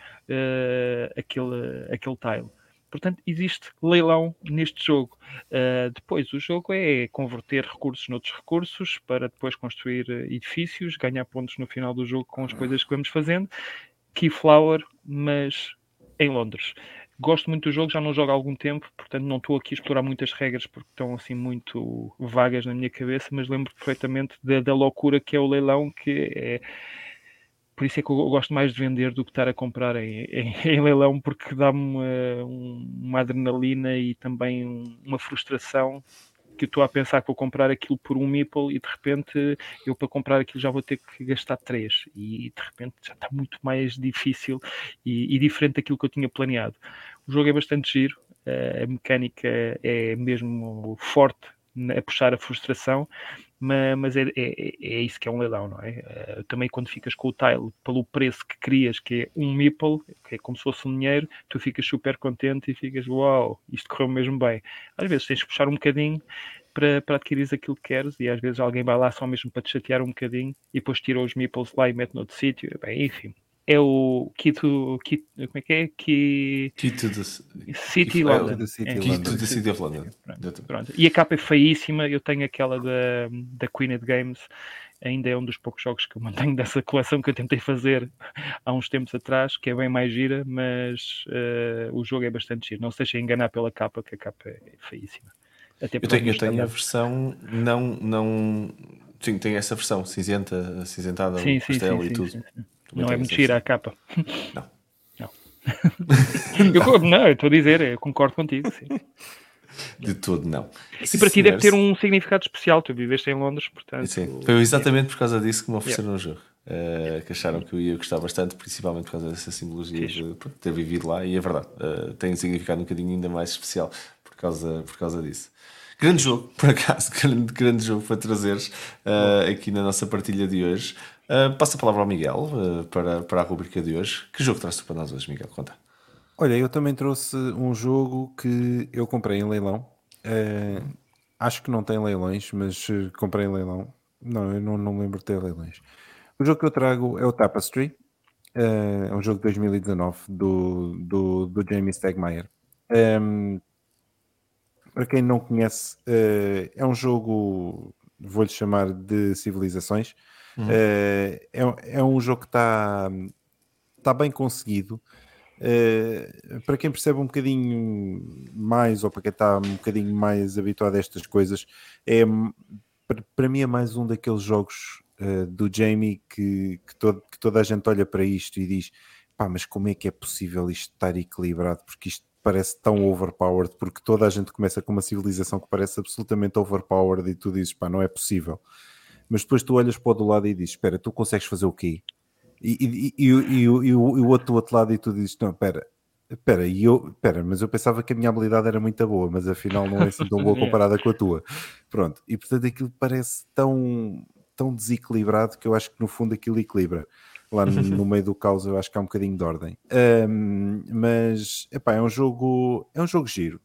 aquele tile. Portanto, existe leilão neste jogo. Depois, o jogo é converter recursos noutros recursos para depois construir edifícios, ganhar pontos no final do jogo com as coisas que vamos fazendo. Keyflower, mas em Londres. Gosto muito do jogo, já não jogo há algum tempo, portanto não estou aqui a explorar muitas regras porque estão assim muito vagas na minha cabeça, mas lembro perfeitamente da loucura que é o leilão, que é... Por isso é que eu gosto mais de vender do que estar a comprar em leilão, porque dá-me uma adrenalina e também uma frustração, que eu estou a pensar que vou comprar aquilo por um meeple e de repente eu para comprar aquilo já vou ter que gastar 3 e de repente já está muito mais difícil e diferente daquilo que eu tinha planeado. O jogo é bastante giro, a mecânica é mesmo forte a puxar a frustração, mas é isso que é um leilão, não é? Também quando ficas com o tile pelo preço que querias, que é um meeple, que é como se fosse um dinheiro, tu ficas super contente e ficas, uau, isto correu mesmo bem. Às vezes tens de puxar um bocadinho para adquirires aquilo que queres, e às vezes alguém vai lá só mesmo para te chatear um bocadinho e depois tira os meeples lá e mete noutro sítio. Bem, enfim. É o Key to... como é que é? Key to the City London. Key to the City of London. Pronto. E a capa é feíssima. Eu tenho aquela da Queened Games. Ainda é um dos poucos jogos que eu mantenho dessa coleção que eu tentei fazer há uns tempos atrás, que é bem mais gira, mas o jogo é bastante giro. Não se deixem enganar pela capa, que a capa é feíssima. Até eu tenho a versão não... Sim, tenho essa versão acinzentada, pastel e tudo. Sim. Não é muito gira a capa. Não. Eu estou a dizer, eu concordo contigo. Sim. De todo, não. E para ti deve ter um significado especial. Tu viveste em Londres, portanto... Sim, foi exatamente por causa disso que me ofereceram o jogo. Que acharam que eu ia gostar bastante, principalmente por causa dessa simbologia de ter vivido lá. E é verdade, tem um significado um bocadinho ainda mais especial por causa disso. Grande jogo, por acaso, grande jogo para trazeres aqui na nossa partilha de hoje. Passo a palavra ao Miguel para a rubrica de hoje. Que jogo traz-te para nós hoje, Miguel? Conta. Olha, eu também trouxe um jogo que eu comprei em leilão. Acho que não tem leilões, mas comprei em leilão. Não, eu não me lembro de ter leilões. O jogo que eu trago é o Tapestry, é um jogo de 2019 do Jamie Stegmaier. Para quem não conhece, é um jogo, vou-lhe chamar de civilizações. É um jogo que está bem conseguido. Para quem percebe um bocadinho mais, ou para quem está um bocadinho mais habituado a estas coisas, para mim é mais um daqueles jogos do Jamie que toda a gente olha para isto e diz: pá, mas como é que é possível isto estar equilibrado? Porque isto parece tão overpowered, porque toda a gente começa com uma civilização que parece absolutamente overpowered e tu dizes: pá, não é possível. Mas depois tu olhas para o do lado e dizes: espera, tu consegues fazer o quê? E o outro do outro lado e tu dizes: não, espera, mas eu pensava que a minha habilidade era muito boa, mas afinal não é assim tão boa comparada com a tua. Pronto, e portanto aquilo parece tão desequilibrado que eu acho que no fundo aquilo equilibra. Lá no meio do caos eu acho que há um bocadinho de ordem. Mas epá, é um jogo giro.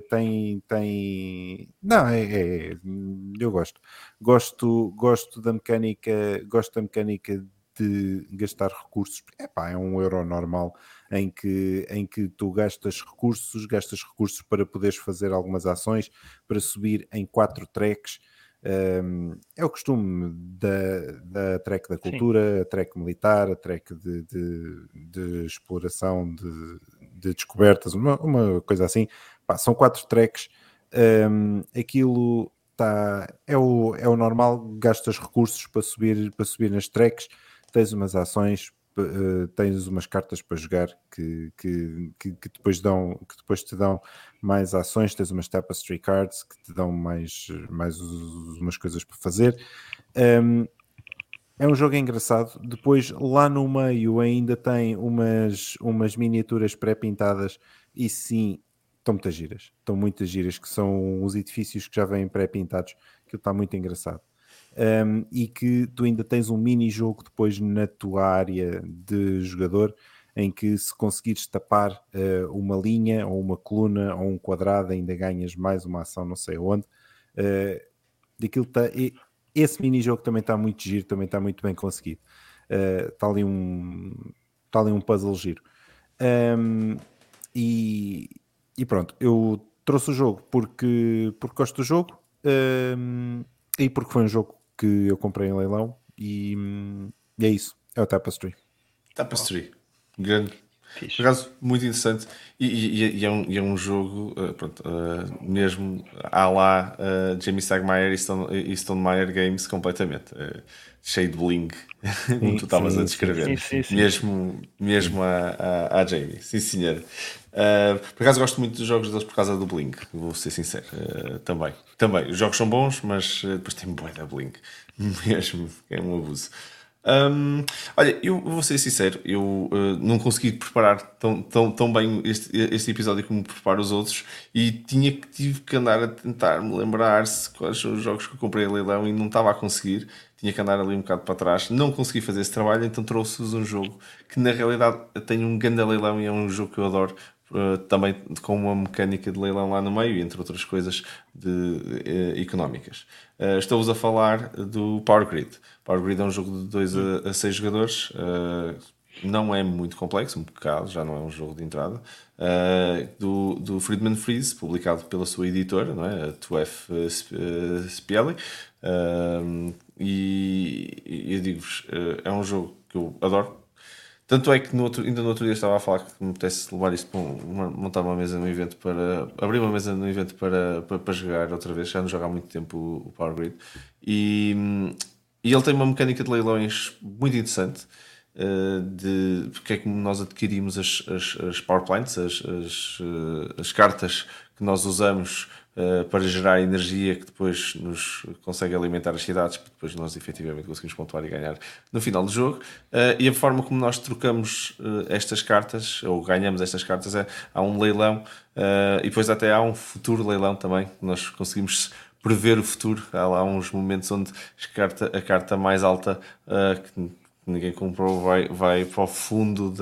Não, eu gosto da mecânica de gastar recursos. Epá, é um euro normal em que tu gastas recursos para poderes fazer algumas ações, para subir em 4 tracks. É o costume da track da cultura, sim, a track militar, a track de exploração, de descobertas, uma coisa assim. Pá, são 4 tracks. Aquilo é o normal, gastas recursos para subir nas tracks, tens umas ações, tens umas cartas para jogar que depois te dão mais ações, tens umas tapestry cards que te dão mais umas coisas para fazer. É um jogo engraçado. Depois lá no meio ainda tem umas miniaturas pré-pintadas e sim, estão muitas giras, que são os edifícios que já vêm pré-pintados, que está muito engraçado. E que tu ainda tens um mini-jogo depois na tua área de jogador, em que se conseguires tapar uma linha, ou uma coluna, ou um quadrado, ainda ganhas mais uma ação não sei onde. Esse mini-jogo também está muito giro, também está muito bem conseguido. Está ali um puzzle giro. E pronto, eu trouxe o jogo porque gosto do jogo, e porque foi um jogo que eu comprei em leilão, e é isso, é o Tapestry. Tapestry, grande. Fixe. Por acaso, muito interessante. E é um jogo, pronto, mesmo à lá Jamie Stegmaier e Stonemaier Games, completamente. Cheio de bling, como tu estavas a descrever. Sim. Mesmo à Jamie. Sim, senhor. Por acaso, gosto muito dos jogos deles por causa do bling, vou ser sincero. Também. Os jogos são bons, mas depois tem bué da bling. Mesmo, é um abuso. Olha, eu vou ser sincero, eu não consegui preparar tão bem este episódio como preparo os outros, e tive que andar a tentar me lembrar-se quais são os jogos que eu comprei a leilão e não estava a conseguir. Tinha que andar ali um bocado para trás, não consegui fazer esse trabalho, então trouxe-vos um jogo que na realidade tem um grande leilão e é um jogo que eu adoro. Também com uma mecânica de leilão lá no meio, entre outras coisas económicas. Estou-vos a falar do Power Grid. Power Grid é um jogo de 2 a 6 jogadores. Não é muito complexo, um bocado, já não é um jogo de entrada. Do Friedman Freeze, publicado pela sua editora, não é? A 2F Spiele. E eu digo-vos, é um jogo que eu adoro. Tanto é que ainda no outro dia estava a falar que me apetece levar isto para montar uma mesa no evento, para abrir uma mesa no evento para jogar outra vez. Já não jogo há muito tempo o Power Grid. E ele tem uma mecânica de leilões muito interessante, de porque é que nós adquirimos as Power Plants, as cartas que nós usamos para gerar energia que depois nos consegue alimentar as cidades, porque depois nós efetivamente conseguimos pontuar e ganhar no final do jogo. E a forma como nós trocamos estas cartas, ou ganhamos estas cartas, há um leilão, e depois até há um futuro leilão também, nós conseguimos prever o futuro. Há lá uns momentos onde a carta mais alta que ninguém comprou vai para o fundo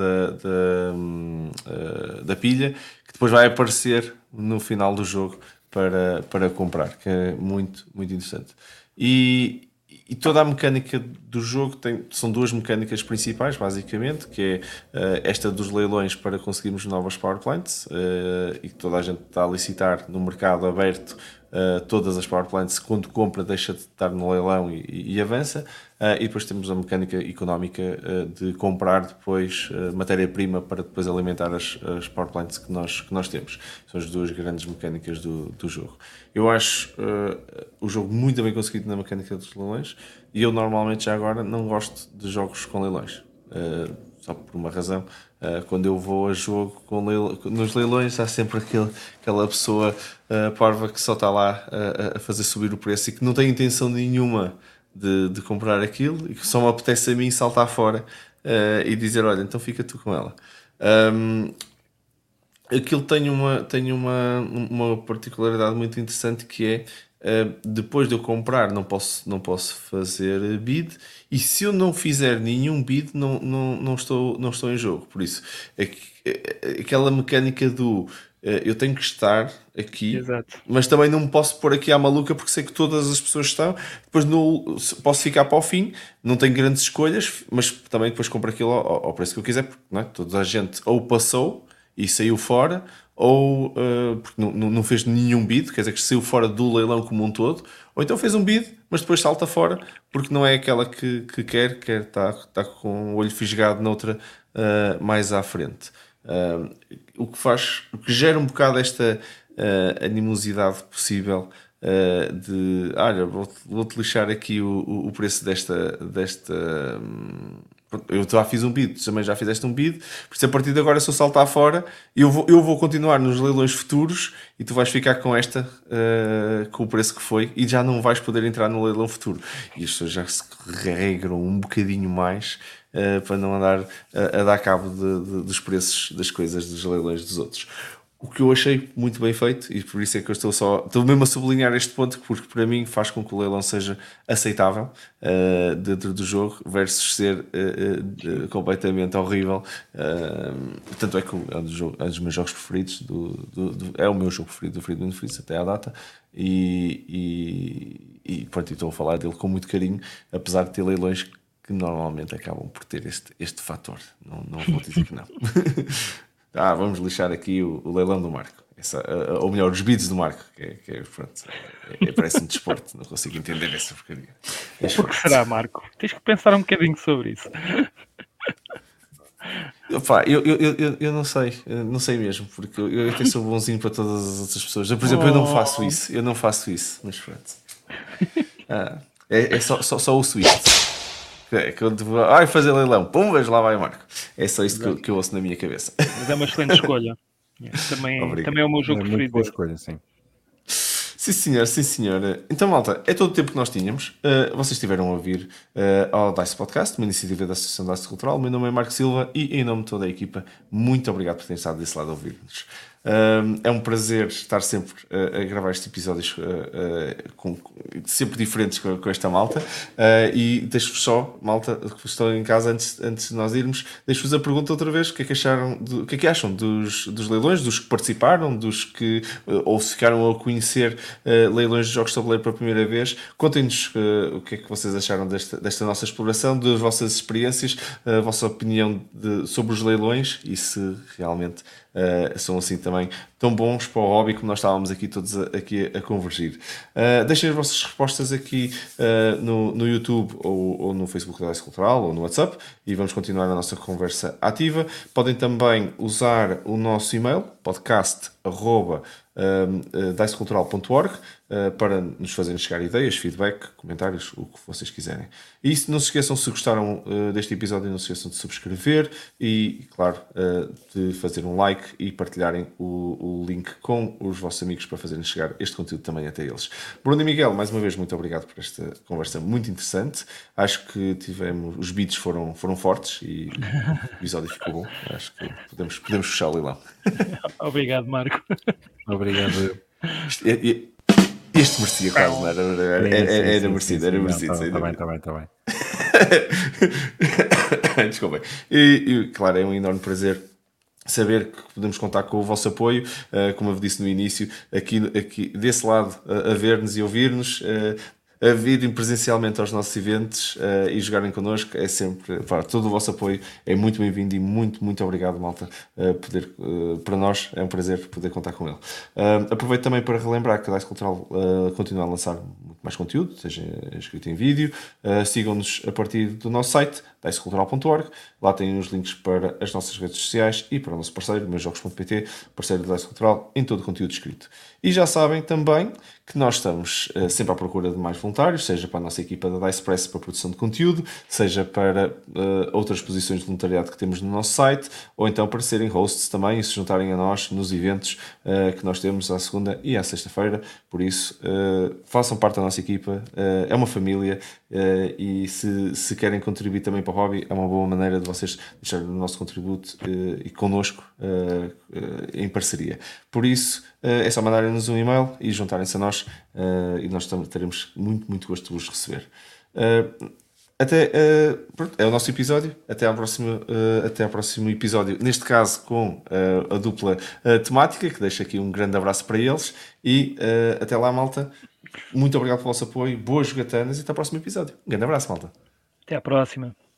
da pilha, que depois vai aparecer no final do jogo para comprar, que é muito, muito interessante. E E toda a mecânica do jogo são duas mecânicas principais, basicamente, que é esta dos leilões para conseguirmos novas power plants, e que toda a gente está a licitar no mercado aberto. Todas as power plants, quando compra, deixa de estar no leilão e avança. E depois temos a mecânica económica de comprar depois matéria-prima para depois alimentar as power plants que nós temos. São as duas grandes mecânicas do jogo. Eu acho o jogo muito bem conseguido na mecânica dos leilões, e eu normalmente já agora não gosto de jogos com leilões. Só por uma razão. Quando eu vou a jogo nos leilões, há sempre aquela pessoa parva que só está lá a fazer subir o preço e que não tem intenção nenhuma de comprar aquilo, e que só me apetece a mim saltar fora e dizer: olha, então fica tu com ela. Aquilo tem uma particularidade muito interessante, que é depois de eu comprar não posso fazer bid, e se eu não fizer nenhum bid não estou em jogo. Por isso aquela mecânica do eu tenho que estar aqui. Exato. Mas também não me posso pôr aqui à maluca, porque sei que todas as pessoas estão. Depois posso ficar para o fim, não tenho grandes escolhas, mas também depois compro aquilo ao preço que eu quiser, porque não é? Toda a gente ou passou e saiu fora, ou porque não fez nenhum bid, quer dizer que saiu fora do leilão como um todo, ou então fez um bid, mas depois salta fora, porque não é aquela que quer estar com o olho fisgado noutra mais à frente. O que gera um bocado esta animosidade possível de, olha, vou-te lixar aqui o preço desta eu já fiz um bid, também já fizeste um bid, por isso a partir de agora, se eu saltar fora, eu vou continuar nos leilões futuros e tu vais ficar com esta com o preço que foi, e já não vais poder entrar no leilão futuro. E as pessoas já se regram um bocadinho mais para não andar a dar cabo dos preços das coisas dos leilões dos outros. O que eu achei muito bem feito, e por isso é que eu estou mesmo a sublinhar este ponto, porque para mim faz com que o leilão seja aceitável dentro do jogo, versus ser completamente horrível. Tanto é que é um dos meus jogos preferidos, é o meu jogo preferido do Freedom Freeze até à data, e pronto, estou a falar dele com muito carinho, apesar de ter leilões que normalmente acabam por ter este fator. Não vou dizer que não. Vamos lixar aqui o leilão do Marco. Ou melhor, os bids do Marco, pronto, parece um desporto, não consigo entender essa porcaria. Por que será, Marco? Tens que pensar um bocadinho sobre isso. Eu não sei mesmo, porque eu até sou bonzinho para todas as outras pessoas. Por exemplo, eu não faço isso, mas pronto. É só o Swift. Quando vai fazer leilão, pum, vejo lá vai o Marco. É só isso que eu ouço na minha cabeça. Mas é uma excelente escolha. Também é o meu jogo preferido. Muito boa escolha, sim. Sim, senhor, sim, senhor. Então, malta, é todo o tempo que nós tínhamos. Vocês estiveram a ouvir ao DICE Podcast, uma iniciativa da Associação DICE Cultural. O meu nome é Marco Silva e, em nome de toda a equipa, muito obrigado por terem estado desse lado a ouvir-nos. É um prazer estar sempre a gravar estes episódios sempre diferentes com esta malta, e deixo-vos só, malta, que estão em casa, antes de nós irmos, deixo-vos a pergunta outra vez: o que é que acham dos leilões, dos que participaram, dos que ou se ficaram a conhecer leilões de jogos de tabuleiro pela primeira vez? Contem-nos o que é que vocês acharam desta nossa exploração, das vossas experiências, a vossa opinião sobre os leilões, e se realmente são assim também tão bons para o hobby como nós estávamos aqui todos a convergir. Deixem as vossas respostas aqui no YouTube ou no Facebook da DICE Cultural ou no WhatsApp, e vamos continuar a nossa conversa ativa. Podem também usar o nosso e-mail, podcast@dicecultural.org, para nos fazerem chegar ideias, feedback, comentários, o que vocês quiserem. E não se esqueçam, se gostaram deste episódio, não se esqueçam de subscrever e, claro, de fazer um like e partilharem o link com os vossos amigos para fazerem chegar este conteúdo também até eles. Bruno e Miguel, mais uma vez, muito obrigado por esta conversa muito interessante. Acho que os beats foram fortes e o episódio ficou bom. Acho que podemos fechar o leilão. Obrigado, Marco. Obrigado. Este merecia quase, não era? Era merecido. Está bem. Desculpem. E, claro, é um enorme prazer saber que podemos contar com o vosso apoio, como eu disse no início, aqui desse lado, a ver-nos e ouvir-nos. a virem presencialmente aos nossos eventos e jogarem connosco. É sempre, todo o vosso apoio é muito bem-vindo e muito obrigado, malta. Para nós é um prazer poder contar com ele. Aproveito também para relembrar que a Dice Cultural continua a lançar muito mais conteúdo, seja escrito em vídeo. Sigam-nos a partir do nosso site, dicecultural.org. Lá têm os links para as nossas redes sociais e para o nosso parceiro, meusjogos.pt, parceiro da Dice Cultural, em todo o conteúdo escrito. E já sabem também que nós estamos sempre à procura de mais voluntários, seja para a nossa equipa da Dice Press para a produção de conteúdo, seja para outras posições de voluntariado que temos no nosso site, ou então para serem hosts também e se juntarem a nós nos eventos que nós temos à segunda e à sexta-feira. Por isso, façam parte da nossa equipa, é uma família e se querem contribuir também para o hobby, é uma boa maneira de vocês deixarem o nosso contributo e connosco em parceria. Por isso, é só mandarem-nos um e-mail e juntarem-se a nós e nós teremos muito gosto de vos receber. Pronto, é o nosso episódio. Até ao próximo episódio, neste caso com a dupla temática, que deixo aqui um grande abraço para eles e até lá, malta. Muito obrigado pelo vosso apoio, boas jogatanas e até ao próximo episódio. Um grande abraço, malta. Até à próxima.